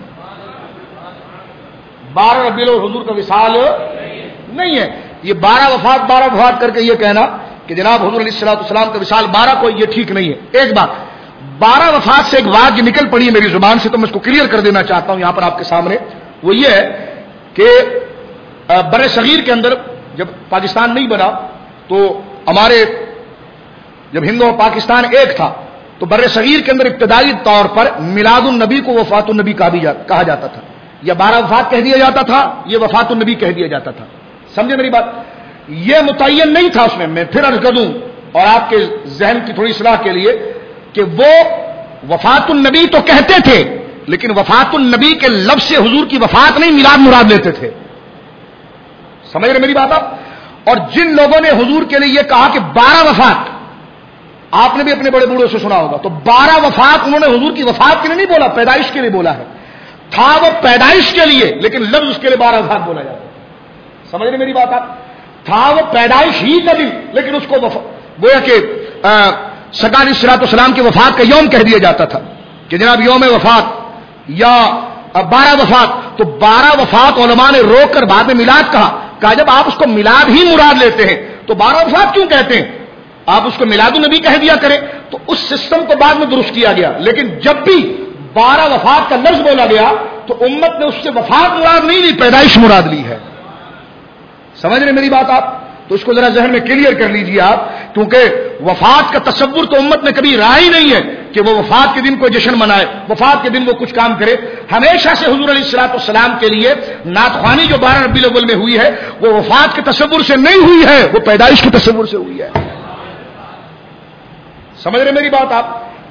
بارہ ربیع الاول حضور کا وصال نہیں ہے۔ یہ بارہ وفات بارہ وفات کر کے یہ کہنا کہ جناب حضور علیہ الصلوۃ والسلام کا وصال بارہ کو، یہ ٹھیک نہیں ہے۔ ایک بات بارہ وفات سے ایک بات جو نکل پڑی ہے میری زبان سے تو میں اس کو کلیئر کر دینا چاہتا ہوں یہاں پر آپ کے سامنے، وہ یہ ہے کہ بر صغیر کے اندر جب پاکستان نہیں بنا تو ہمارے جب ہند اور پاکستان ایک تھا تو بر صغیر کے اندر ابتدائی طور پر میلاد النبی کو وفات النبی کہا جاتا تھا، یا بارہ وفات کہہ دیا جاتا تھا، یہ وفات النبی کہہ دیا جاتا تھا۔ سمجھے میری بات؟ یہ متعین نہیں تھا اس میں۔ میں پھر عرض کر دوں اور آپ کے ذہن کی تھوڑی اصلاح کے لیے کہ وہ وفات النبی تو کہتے تھے لیکن وفات النبی کے لفظ سے حضور کی وفات نہیں میلاد مراد لیتے تھے۔ سمجھ رہے میری بات آپ؟ اور جن لوگوں نے حضور کے لیے یہ کہا کہ بارہ وفات، آپ نے بھی اپنے بڑے بوڑھوں سے سنا ہوگا، تو بارہ وفات انہوں نے حضور کی وفات کے لیے نہیں بولا، پیدائش کے لیے بولا ہے۔ تھا وہ پیدائش کے لیے لیکن لفظ اس کے لیے بارہ وفات بولا جاتا ہے۔ سمجھ رہے میری بات آپ؟ تھا وہ پیدائش ہی کا دن لیکن اس کو گویا کہ سرکار علیہ الصلوۃ والسلام کی وفات کا یوم کہہ دیا جاتا تھا کہ جناب یوم وفات یا بارہ وفات۔ تو بارہ وفات علماء نے روک کر بعد میں میلاد کہا، کہا جب آپ اس کو میلاد ہی مراد لیتے ہیں تو بارہ وفات کیوں کہتے ہیں؟ آپ اس کو میلاد النبی کہہ دیا کریں۔ تو اس سسٹم کو بعد میں درست کیا گیا، لیکن جب بھی بارہ وفات کا لفظ بولا گیا تو امت نے اس سے وفات مراد نہیں لی، پیدائش مراد لی ہے۔ سمجھ رہے میری بات آپ؟ تو اس کو ذرا ذہن میں کلیئر کر لیجئے آپ، کیونکہ وفات کا تصور تو امت میں کبھی رہا ہی نہیں ہے کہ وہ وفات کے دن کوئی جشن منائے، وفات کے دن وہ کچھ کام کرے۔ ہمیشہ سے حضور علیہ الصلوۃ والسلام کے لیے نعت خوانی جو بارہ ربیع الاول میں ہوئی ہے وہ وفات کے تصور سے نہیں ہوئی ہے، وہ پیدائش کے تصور سے ہوئی ہے۔ سمجھ رہے میری بات آپ؟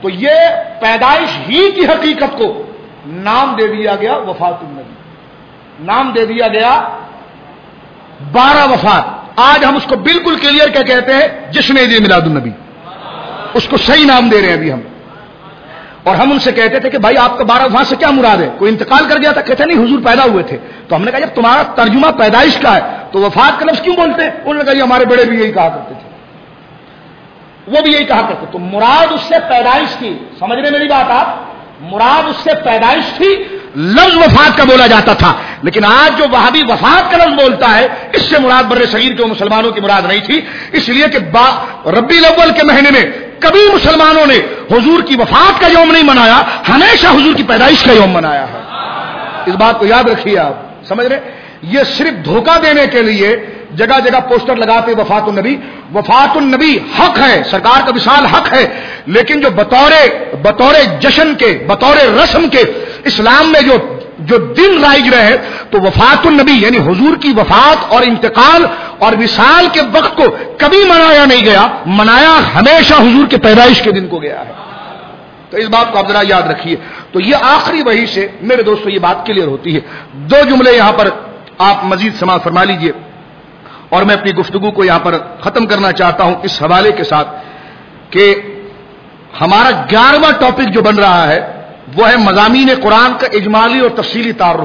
تو یہ پیدائش ہی کی حقیقت کو نام دے دیا گیا وفات النبی، نام دے دیا گیا بارہ وفات. آج ہم اس کو بالکل کلیئر کیا کہتے ہیں؟ جشن عید میلاد النبی. اس کو صحیح نام دے رہے ہیں ابھی ہم. اور ہم ان سے کہتے تھے کہ بھائی آپ کا بارہ وفات سے کیا مراد ہے؟ کوئی انتقال کر گیا تھا؟ کہتے نہیں، حضور پیدا ہوئے تھے. تو ہم نے کہا جب تمہارا ترجمہ پیدائش کا ہے تو وفات کا لفظ کیوں بولتے ہیں؟ انہوں نے کہا یہ ہمارے بڑے بھی یہی کہا کرتے تھے، وہ بھی یہی کہا کرتے. تو مراد اس سے پیدائش تھی. سمجھ رہے میری بات آپ؟ مراد اس سے پیدائش تھی، لفظ وفات کا بولا جاتا تھا. لیکن آج جو وہابی وفات کا لفظ بولتا ہے، اس سے مراد بر صغیر کے مسلمانوں کی مراد نہیں تھی. اس لیے کہ ربیع الاول کے مہینے میں کبھی مسلمانوں نے حضور کی وفات کا یوم نہیں منایا، ہمیشہ حضور کی پیدائش کا یوم منایا ہے. اس بات کو یاد رکھیے آپ. سمجھ رہے؟ یہ صرف دھوکہ دینے کے لیے جگہ جگہ پوسٹر لگاتے وفات النبی. وفات النبی حق ہے، سرکار کا وصال حق ہے، لیکن جو بطور بطور جشن کے، بطور رسم کے اسلام میں جو جو دن رائج رہے، تو وفات النبی یعنی حضور کی وفات اور انتقال اور وصال کے وقت کو کبھی منایا نہیں گیا، منایا ہمیشہ حضور کے پیدائش کے دن کو گیا ہے. تو اس بات کو آپ ذرا یاد رکھیے. تو یہ آخری وحی سے میرے دوستو یہ بات کلیئر ہوتی ہے. دو جملے یہاں پر آپ مزید سماعت فرما لیجئے اور میں اپنی گفتگو کو یہاں پر ختم کرنا چاہتا ہوں اس حوالے کے ساتھ کہ ہمارا گیارہواں ٹاپک جو بن رہا ہے وہ ہے مضامین قرآن کا اجمالی اور تفصیلی تعارف.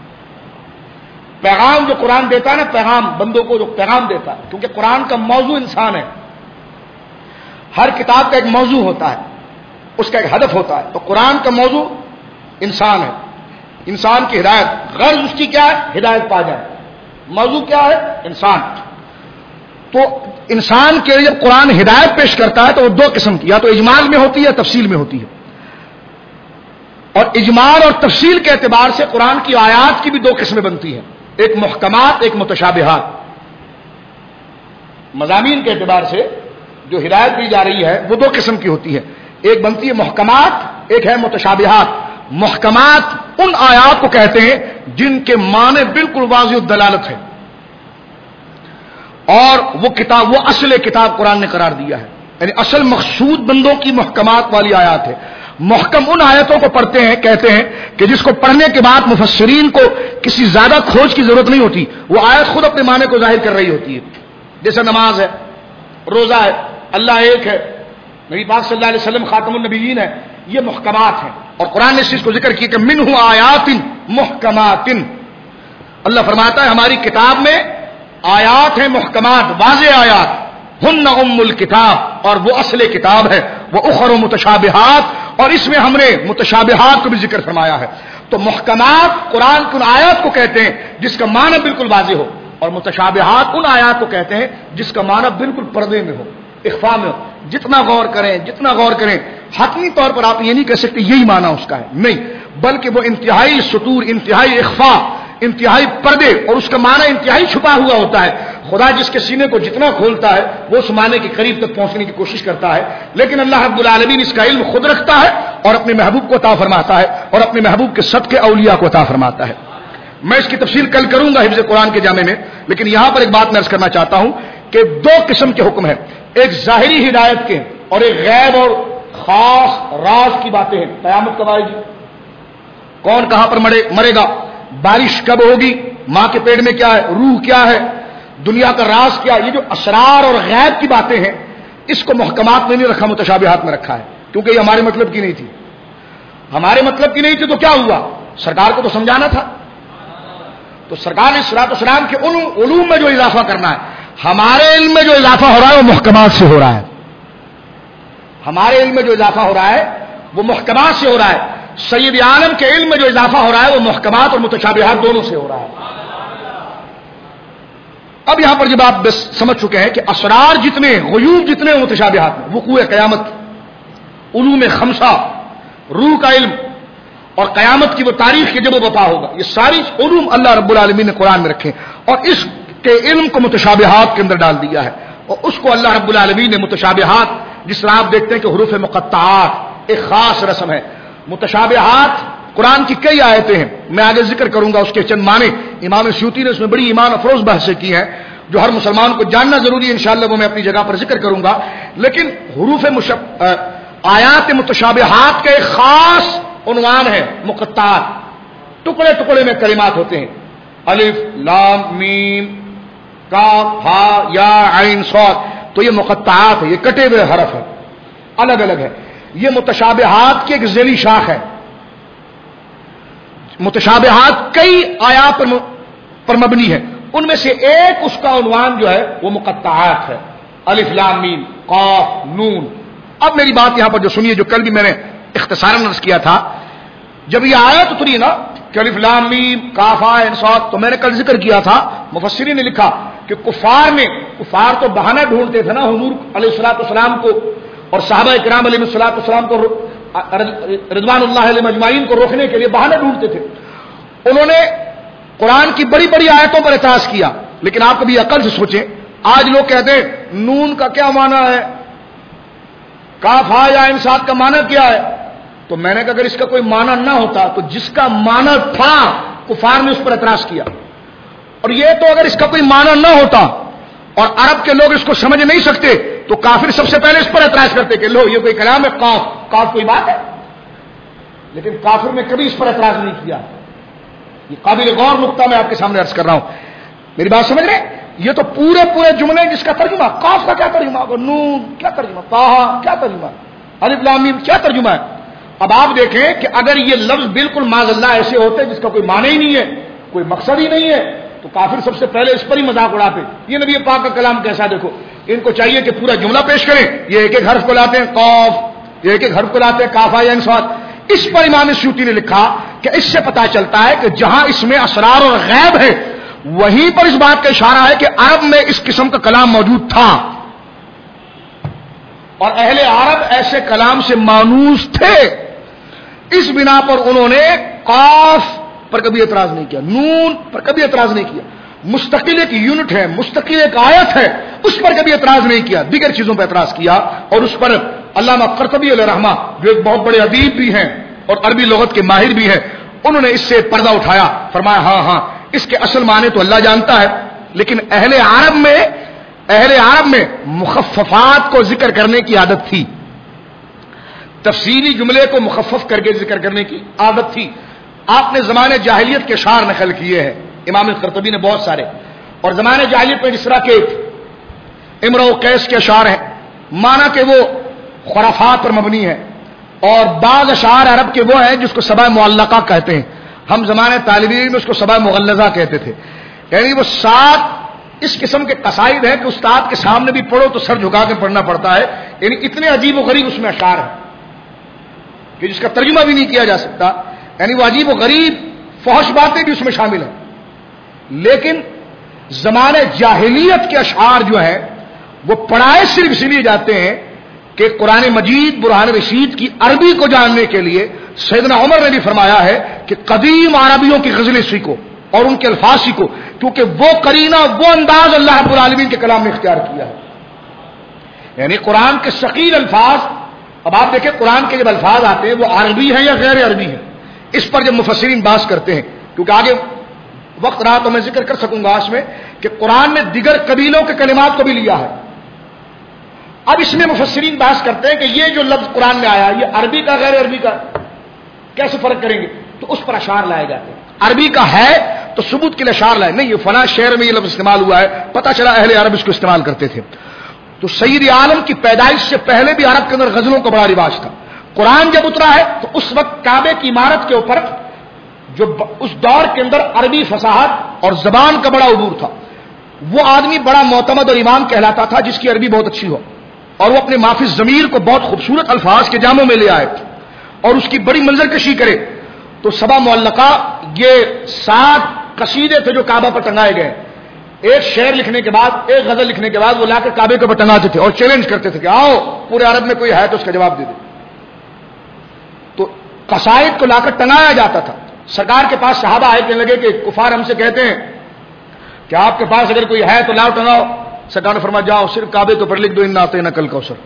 پیغام جو قرآن دیتا ہے نا، پیغام بندوں کو جو پیغام دیتا ہے، کیونکہ قرآن کا موضوع انسان ہے. ہر کتاب کا ایک موضوع ہوتا ہے، اس کا ایک ہدف ہوتا ہے. تو قرآن کا موضوع انسان ہے، انسان کی ہدایت. غرض اس کی کیا ہے؟ ہدایت پا جائے. موضوع کیا ہے؟ انسان. تو انسان کے لیے جب قرآن ہدایت پیش کرتا ہے تو وہ دو قسم کی، یا تو اجمال میں ہوتی ہے یا تفصیل میں ہوتی ہے. اور اجمال اور تفصیل کے اعتبار سے قرآن کی آیات کی بھی دو قسمیں بنتی ہیں، ایک محکمات، ایک متشابہات. مضامین کے اعتبار سے جو ہدایت دی جا رہی ہے وہ دو قسم کی ہوتی ہے، ایک بنتی ہے محکمات، ایک ہے متشابہات. محکمات ان آیات کو کہتے ہیں جن کے معنی بالکل واضح الدلالت ہے، اور وہ کتاب، وہ اصل کتاب قرآن نے قرار دیا ہے. یعنی اصل مقصود بندوں کی محکمات والی آیات ہے. محکم ان آیتوں کو پڑھتے ہیں، کہتے ہیں کہ جس کو پڑھنے کے بعد مفسرین کو کسی زیادہ کھوج کی ضرورت نہیں ہوتی، وہ آیت خود اپنے معنی کو ظاہر کر رہی ہوتی ہے. جیسے نماز ہے، روزہ ہے، اللہ ایک ہے، نبی پاک صلی اللہ علیہ وسلم خاتم النبیین ہے. یہ محکمات ہیں. اور قرآن نے اس چیز کو ذکر کیا کہ منہ آیات محکمات. اللہ فرماتا ہے ہماری کتاب میں آیات ہیں محکمات، واضح آیات. ہن ام الکتاب، اور وہ اصل کتاب ہے. وہ اخر متشابہات، اور اس میں ہم نے متشابہات کو بھی ذکر فرمایا ہے. تو محکمات قرآن کی ان آیات کو کہتے ہیں جس کا معنی بالکل واضح ہو، اور متشابہات ان آیات کو کہتے ہیں جس کا معنی بالکل پردے میں ہو، اخفاء میں ہو. جتنا غور کریں جتنا غور کریں حتمی طور پر آپ یہ نہیں کہہ سکتے یہی معنی اس کا ہے، نہیں، بلکہ وہ انتہائی سطور، انتہائی اخفاء، انتہائی پردے، اور اس کا معنی انتہائی چھپا ہوا ہوتا ہے. خدا جس کے سینے کو جتنا کھولتا ہے وہ اس معنی کے قریب تک پہنچنے کی کوشش کرتا ہے. لیکن اللہ رب العالمین اس کا علم خود رکھتا ہے اور اپنے محبوب کو عطا فرماتا ہے، اور اپنے محبوب کے صدقے اولیاء کو عطا فرماتا ہے. میں اس کی تفصیل کل کروں گا حفظ قرآن کے جامع میں، لیکن یہاں پر ایک بات میں عرض کرنا چاہتا ہوں کہ دو قسم کے حکم ہیں، ایک ظاہری ہدایت کے اور ایک غیب اور خاص راز کی باتیں ہیں. قیامت کب آئے گی، کون کہاں پر مرے مرے گا، بارش کب ہوگی، ماں کے پیٹ میں کیا ہے، روح کیا ہے، دنیا کا راز کیا، یہ جو اسرار اور غیب کی باتیں ہیں اس کو محکمات میں نہیں رکھا، متشابہات میں رکھا ہے. کیونکہ یہ ہمارے مطلب کی نہیں تھی. ہمارے مطلب کی نہیں تھی تو کیا ہوا، سرکار کو تو سمجھانا تھا. تو سرکار نے صراط اسلام کے ان علوم میں جو اضافہ کرنا ہے، ہمارے علم میں جو اضافہ ہو رہا ہے وہ محکمات سے ہو رہا ہے. ہمارے علم میں جو اضافہ ہو رہا ہے وہ محکمات سے ہو رہا ہے. سید عالم کے علم میں جو اضافہ ہو رہا ہے وہ محکمات اور متشابہات دونوں سے ہو رہا ہے. اب یہاں پر جب آپ بس سمجھ چکے ہیں کہ اسرار جتنے، غیوب جتنے متشابہات میں، وقوع قیامت، علوم خمسہ، روح کا علم اور قیامت کی وہ تاریخ کی جب وہ وفا ہوگا، یہ ساری علوم اللہ رب العالمین نے قرآن میں رکھے اور اس کے علم کو متشابہات کے اندر ڈال دیا ہے. اور اس کو اللہ رب العالمین نے متشابہات، جس طرح آپ دیکھتے ہیں کہ حروف مقطعات ایک خاص رسم ہے. متشابہات قرآن کی کئی آیتیں ہیں، میں آگے ذکر کروں گا اس کے چند معنی. امام سیوطی نے اس میں بڑی ایمان افروز بحثیں کی ہیں جو ہر مسلمان کو جاننا ضروری ہے، انشاءاللہ وہ میں اپنی جگہ پر ذکر کروں گا. لیکن حروف مشب آیات متشابہات کا ایک خاص عنوان ہے مقطعات. ٹکڑے ٹکڑے میں کلمات ہوتے ہیں. الف لام میم کاف ہا یا عین صاد. تو یہ مقطعات ہے, یہ کٹے ہوئے حرف ہے, الگ الگ ہے. یہ متشابہات کی ایک ذیلی شاخ ہے. متشابہات کئی آیات پر مبنی ہے, ان میں سے ایک اس کا عنوان جو ہے وہ مقطعات ہے. الف لام میم قاف نون. اب میری بات یہاں پر جو سنیے, جو کل بھی میں نے اختصاراً عرض کیا تھا, جب یہ آیت اتری نا کہ الف لام میم کاف عین صاد, تو میں نے کل ذکر کیا تھا, مفسرین نے لکھا کہ کفار نے کفار تو بہانہ ڈھونڈتے تھے نا حضور علیہ الصلوۃ والسلام کو اور صحابہ کرام علیہ الصلوۃ والسلام کو رضوان اللہ علیہم اجمعین کو روکنے کے لیے بہانے ڈھونڈتے تھے. انہوں نے قرآن کی بڑی بڑی آیتوں پر اعتراض کیا, لیکن آپ کبھی عقل سے سوچیں, آج لوگ کہتے ہیں نون کا کیا معنی ہے, کاف ہا یا عین صاد کا معنی کیا ہے. تو میں نے کہا اگر اس کا کوئی معنی نہ ہوتا تو جس کا معنی تھا کفار نے اس پر اعتراض کیا, اور یہ تو اگر اس کا کوئی معنی نہ ہوتا اور عرب کے لوگ اس کو سمجھ نہیں سکتے تو کافر سب سے پہلے اس پر اعتراض کرتے کہ لو یہ کوئی کلام ہے, قاف قاف کوئی بات ہے. لیکن کافر نے کبھی اس پر اعتراض نہیں کیا. یہ قابل غور نقطہ میں آپ کے سامنے عرض کر رہا ہوں, میری بات سمجھ رہے. یہ تو پورے پورے جملے جس کا ترجمہ, قاف کا کیا ترجمہ ہوگا, نون کیا ترجمہ, طٰہٰ کیا ترجمہ, الف لام میم کیا ترجمہ ہے. اب آپ دیکھیں کہ اگر یہ لفظ بالکل معاذ اللہ ایسے ہوتے جس کا کوئی معنی ہی نہیں ہے, کوئی مقصد ہی نہیں ہے, تو کافر سب سے پہلے اس پر ہی مذاق اڑاتے. یہ نبی پاک کا کلام کیسا, دیکھو ان کو چاہیے کہ پورا جملہ پیش کریں, یہ ایک ایک حرف کو لاتے ہیں قاف, یہ ایک ایک حرف کو لاتے ہیں کاف یا عین صاد. اس پر امام سیوطی نے لکھا کہ اس سے پتا چلتا ہے کہ جہاں اس میں اسرار اور غیب ہے وہیں پر اس بات کا اشارہ ہے کہ عرب میں اس قسم کا کلام موجود تھا, اور اہل عرب ایسے کلام سے مانوس تھے. اس بنا پر انہوں نے قاف پر کبھی اعتراض نہیں کیا, نون پر کبھی اعتراض نہیں کیا. مستقل ایک یونٹ ہے, مستقل ایک آیت ہے, اس پر کبھی اعتراض نہیں کیا. دیگر چیزوں پر اعتراض کیا, اور اس پر علامہ قرطبی علیہ رحمہ جو ایک بہت بڑے ادیب بھی ہیں اور عربی لغت کے ماہر بھی ہیں, انہوں نے اس سے پردہ اٹھایا, فرمایا ہاں ہاں اس کے اصل معنی تو اللہ جانتا ہے, لیکن اہل عرب میں اہل عرب میں مخففات کو ذکر کرنے کی عادت تھی, تفصیلی جملے کو مخفف کر کے ذکر کرنے کی عادت تھی. آپ نے زمانے جاہلیت کے اشعار نقل کیے ہیں امام قرطبی نے بہت سارے, اور زمانے جاہلیت میں جس طرح کے امرؤ قیس کے اشعار ہیں, مانا کہ وہ خرافات پر مبنی ہے, اور بعض اشعار عرب کے وہ ہیں جس کو سبع معلقہ کہتے ہیں. ہم زمانے طالب علم میں اس کو سبع مغلظہ کہتے تھے, یعنی وہ سات اس قسم کے قصائد ہیں کہ استاد کے سامنے بھی پڑھو تو سر جھکا کے پڑھنا پڑتا ہے, یعنی اتنے عجیب و غریب اس میں اشعار ہیں کہ جس کا ترجمہ بھی نہیں کیا جا سکتا. یعنی وہ عجیب و غریب فحش باتیں بھی اس میں شامل ہیں. لیکن زمانے جاہلیت کے اشعار جو ہیں وہ پڑھائے صرف اس لیے جاتے ہیں کہ قرآن مجید برہان رشید کی عربی کو جاننے کے لیے سیدنا عمر نے بھی فرمایا ہے کہ قدیم عربیوں کی غزلیں سیکھو اور ان کے الفاظ سیکھو, کیونکہ وہ قرینہ وہ انداز اللہ رب العالمین کے کلام نے اختیار کیا ہے. یعنی قرآن کے ثقیل الفاظ, اب آپ دیکھیں قرآن کے جب الفاظ آتے ہیں وہ عربی ہیں یا غیر عربی ہیں, اس پر جب مفسرین بحث کرتے ہیں, کیونکہ آگے وقت رہا تو میں ذکر کر سکوں گا اس میں کہ قرآن نے دیگر قبیلوں کے کلمات کو بھی لیا ہے. اب اس میں مفسرین بحث کرتے ہیں کہ یہ جو لفظ قرآن میں آیا یہ عربی کا غیر عربی کا کیسے فرق کریں گے, تو اس پر اشعار لائے جاتے ہیں. عربی کا ہے تو ثبوت کے لیے اشعار لائے, نہیں یہ فلاں شعر میں یہ لفظ استعمال ہوا ہے, پتہ چلا اہل عرب اس کو استعمال کرتے تھے. تو سید عالم کی پیدائش سے پہلے بھی عرب کے اندر غزلوں کا بڑا رواج تھا. قرآن جب اترا ہے تو اس وقت کعبے کی عمارت کے اوپر جو اس دور کے اندر عربی فصاحت اور زبان کا بڑا عبور تھا, وہ آدمی بڑا معتمد اور امام کہلاتا تھا جس کی عربی بہت اچھی ہو, اور وہ اپنے معافی ضمیر کو بہت خوبصورت الفاظ کے جاموں میں لے آئے اور اس کی بڑی منظر کشی کرے. تو سبع معلقہ یہ سات قصیدے تھے جو کعبہ پر ٹنگائے گئے. ایک شعر لکھنے کے بعد ایک غزل لکھنے کے بعد وہ لا کے کعبے کے اوپر ٹنگاتے تھے اور چیلنج کرتے تھے کہ آؤ پورے عرب میں کوئی ہے تو اس کا جواب دے دے. تو قصائد کو لا کر ٹنگایا جاتا تھا. سرکار کے پاس صحابہ آئے کہنے لگے کہ کفار ہم سے کہتے ہیں کہ آپ کے پاس اگر کوئی ہے تو لاؤ ٹنگاؤ. سرکار نے فرمایا جاؤ صرف کعبے کے اوپر لکھ دو انا اعطیناک کل کوثر,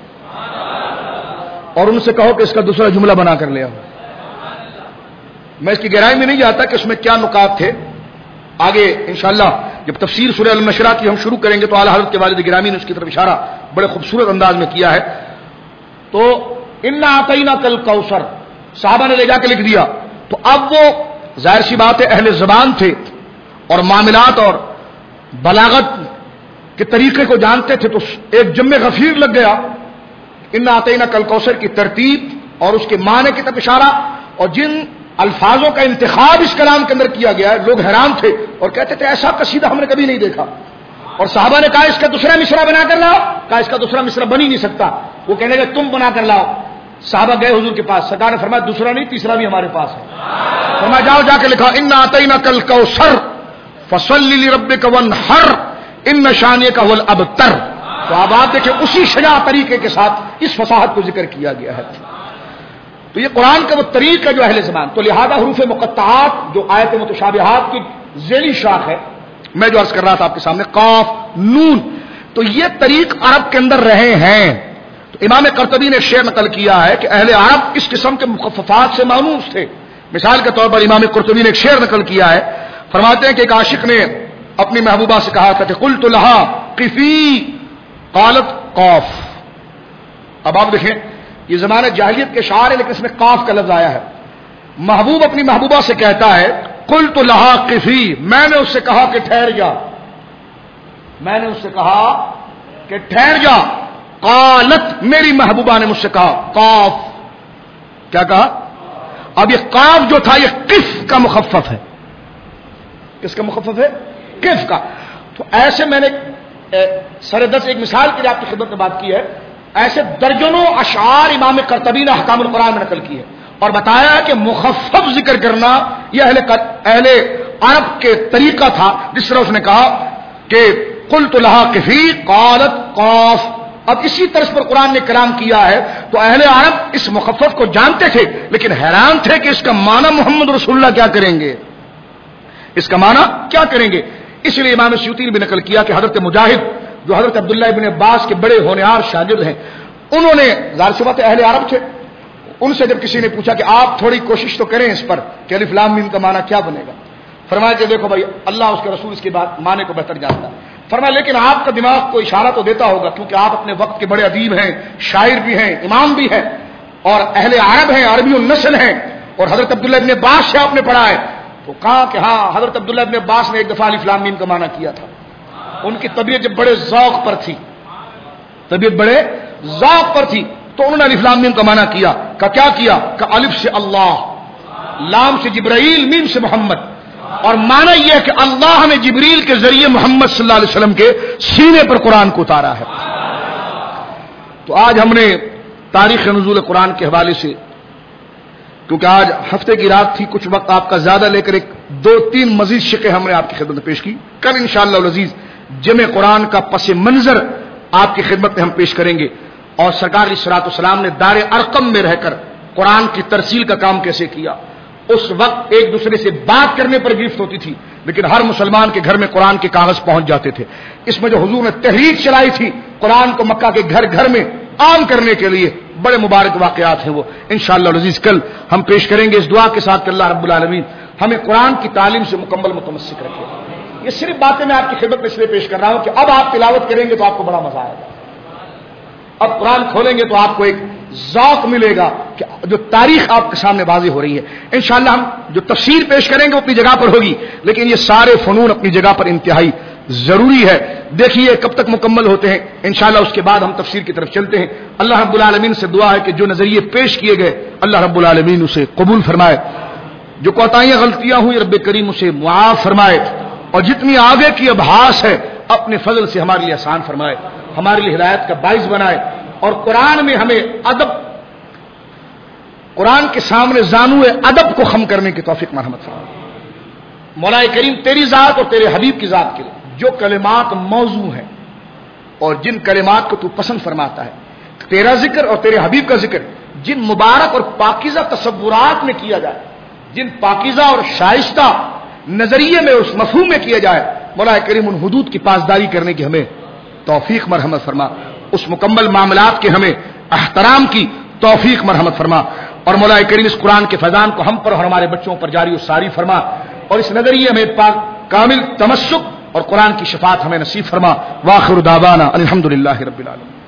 اور ان سے کہو کہ اس کا دوسرا جملہ بنا کر لے آؤ. میں اس کی گہرائی میں نہیں جاتا کہ اس میں کیا نکات تھے. آگے انشاءاللہ جب تفسیر سورہ النشرہ کی ہم شروع کریں گے تو اعلیٰ حضرت کے والد گرامی نے اس کی طرف اشارہ بڑے خوبصورت انداز میں کیا ہے. تو انا اعطیناک الکوثر، صحابہ نے لے جا کے لکھ دیا. تو اب وہ ظاہر سی بات ہے اہل زبان تھے اور معاملات اور بلاغت کے طریقے کو جانتے تھے، تو ایک جم غفیر لگ گیا. انا اعطیناک الکوثر کی ترتیب اور اس کے معنی کی طرف اشارہ اور جن الفاظوں کا انتخاب اس کلام کے اندر کیا گیا ہے، لوگ حیران تھے اور کہتے تھے ایسا قصیدہ ہم نے کبھی نہیں دیکھا. اور صحابہ نے کہا اس کا دوسرا مصرع بنا کر لاؤ، کہا اس کا دوسرا مصرع بن ہی نہیں سکتا. وہ کہنے لگے تم بنا کر لاؤ. صحابہ گئے حضور کے پاس، سرکار نے فرمایا دوسرا نہیں تیسرا بھی ہمارے پاس ہے. فرمایا جاؤ جا کے لکھا انا اعطیناک الکوثر فصلی لربک وانحر ان شانئک هو الابتر. تو اب آپ دیکھیں اسی شجاع طریقے کے ساتھ اس فصاحت کو ذکر کیا گیا ہے. تو یہ قرآن کا وہ طریق ہے جو اہل زبان. تو لہذا حروف مقطعات جو آیت متشابہات کی ذیلی شاخ ہے، میں جو عرض کر رہا تھا آپ کے سامنے قاف نون، تو یہ طریق عرب کے اندر رہے ہیں. تو امام قرطبی نے شعر نقل کیا ہے کہ اہل عرب اس قسم کے مخففات سے مانوس تھے. مثال کے طور پر امام قرطبی نے ایک شعر نقل کیا ہے، فرماتے ہیں کہ ایک عاشق نے اپنی محبوبہ سے کہا تھا کہ قلت لها قفی قالت قاف. اب آپ دیکھیں یہ زمانہ جاہلیت کے شعر ہے لیکن اس میں قاف کا لفظ آیا ہے. محبوب اپنی محبوبہ سے کہتا ہے قلت لها قفی، میں نے اس سے کہا کہ ٹھہر جا، میں نے اس سے کہا کہ ٹھہر جا. قالت، میری محبوبہ نے مجھ سے کہا قاف. کیا کہا؟ اب یہ قاف جو تھا یہ قف کا مخفف ہے. کس کا مخفف ہے؟ قف کا. تو ایسے میں نے سردس ایک مثال کے لیے آپ کی خدمت میں بات کی ہے، ایسے درجنوں اشعار امام قرطبی نے احکام القرآن میں نقل کی ہے اور بتایا ہے کہ مخفف ذکر کرنا یہ اہل اہل عرب کے طریقہ تھا. جس طرح اس نے کہا کہ قلت لها قفی قالت قاف. اب اسی طرز پر قرآن نے کلام کیا ہے. تو اہل عرب اس مخفف کو جانتے تھے لیکن حیران تھے کہ اس کا معنی محمد رسول اللہ کیا کریں گے، اس کا معنی کیا کریں گے. اس لیے امام سیوطی نے بھی نقل کیا کہ حضرت مجاہد جو حضرت عبداللہ ابن عباس کے بڑے ہونہار شاگرد ہیں، انہوں نے ظاہر سی بات ہے اہل عرب تھے، ان سے جب کسی نے پوچھا کہ آپ تھوڑی کوشش تو کریں اس پر کہ الف لام میم کا معنی کیا بنے گا، فرمایا کہ دیکھو بھائی اللہ اس کے رسول اس کے بعد معنی کو بہتر جانتا ہے. فرمایا لیکن آپ کا دماغ کو اشارہ تو دیتا ہوگا کیونکہ آپ اپنے وقت کے بڑے ادیب ہیں، شاعر بھی ہیں، امام بھی ہیں اور اہل عرب ہیں، عربی النسل ہیں، اور حضرت عبداللہ ابن عباس سے آپ نے پڑھا ہے. تو کہا کہ ہاں حضرت عبداللہ ابن عباس نے ایک دفعہ الف لام میم کا معنی کیا تھا. ان کی طبیعت جب بڑے ذوق پر تھی، طبیعت بڑے ذوق پر تھی تو انہوں نے الف لام میم کا معنی کیا. کہ کیا کیا؟ کہ الف سے اللہ، لام سے جبرائیل، میم سے محمد. اور معنی یہ ہے کہ اللہ نے جبریل کے ذریعے محمد صلی اللہ علیہ وسلم کے سینے پر قرآن کو اتارا ہے. تو آج ہم نے تاریخ نزول قرآن کے حوالے سے، کیونکہ آج ہفتے کی رات تھی، کچھ وقت آپ کا زیادہ لے کر ایک دو تین مزید شقیں ہم نے آپ کی خدمت میں پیش کی. کل انشاءاللہ العزیز جمع قرآن کا پس منظر آپ کی خدمت میں ہم پیش کریں گے اور سرکار علیہ الصلوۃ والسلام نے دار ارقم میں رہ کر قرآن کی ترسیل کا کام کیسے کیا. اس وقت ایک دوسرے سے بات کرنے پر گرفت ہوتی تھی لیکن ہر مسلمان کے گھر میں قرآن کے کاغذ پہنچ جاتے تھے. اس میں جو حضور نے تحریک چلائی تھی قرآن کو مکہ کے گھر گھر میں عام کرنے کے لیے، بڑے مبارک واقعات ہیں وہ انشاءاللہ العزیز کل ہم پیش کریں گے اس دعا کے ساتھ کہ اللہ رب العالمین ہمیں قرآن کی تعلیم سے مکمل متمسک رکھے. یہ صرف باتیں میں آپ کی خدمت میں اس لیے پیش کر رہا ہوں کہ اب آپ تلاوت کریں گے تو آپ کو بڑا مزہ آئے گا. اب قرآن کھولیں گے تو آپ کو ایک ذوق ملے گا کہ جو تاریخ آپ کے سامنے واضح ہو رہی ہے. انشاءاللہ ہم جو تفسیر پیش کریں گے وہ اپنی جگہ پر ہوگی لیکن یہ سارے فنون اپنی جگہ پر انتہائی ضروری ہے. دیکھیے کب تک مکمل ہوتے ہیں، انشاءاللہ اس کے بعد ہم تفسیر کی طرف چلتے ہیں. اللہ رب العالمین سے دعا ہے کہ جو نظریے پیش کیے گئے اللہ رب العالمین اسے قبول فرمائے، جو کوتاہیاں غلطیاں ہوئی رب کریم اسے معاف فرمائے، اور جتنی آگے کی ابحاث ہے اپنے فضل سے ہمارے لیے آسان فرمائے، ہمارے لیے ہدایت کا باعث بنائے، اور قرآن میں ہمیں ادب، قرآن کے سامنے زانوئے ادب کو خم کرنے کی توفیق مرحمت فرمائے. مولا کریم تیری ذات اور تیرے حبیب کی ذات کے لیے جو کلمات موضوع ہیں اور جن کلمات کو تو پسند فرماتا ہے، تیرا ذکر اور تیرے حبیب کا ذکر جن مبارک اور پاکیزہ تصورات میں کیا جائے، جن پاکیزہ اور شائستہ نظریے میں اس مفہوم میں کیا جائے، مولا کریم ان حدود کی پاسداری کرنے کی ہمیں توفیق مرحمت فرما، اس مکمل معاملات کے ہمیں احترام کی توفیق مرحمت فرما، اور مولا کریم اس قرآن کے فیضان کو ہم پر اور ہمارے بچوں پر جاری و ساری فرما، اور اس نظریے میں پاک کامل تمسک اور قرآن کی شفاعت ہمیں نصیب فرما. واخر دعوانا الحمدللہ رب العالمین.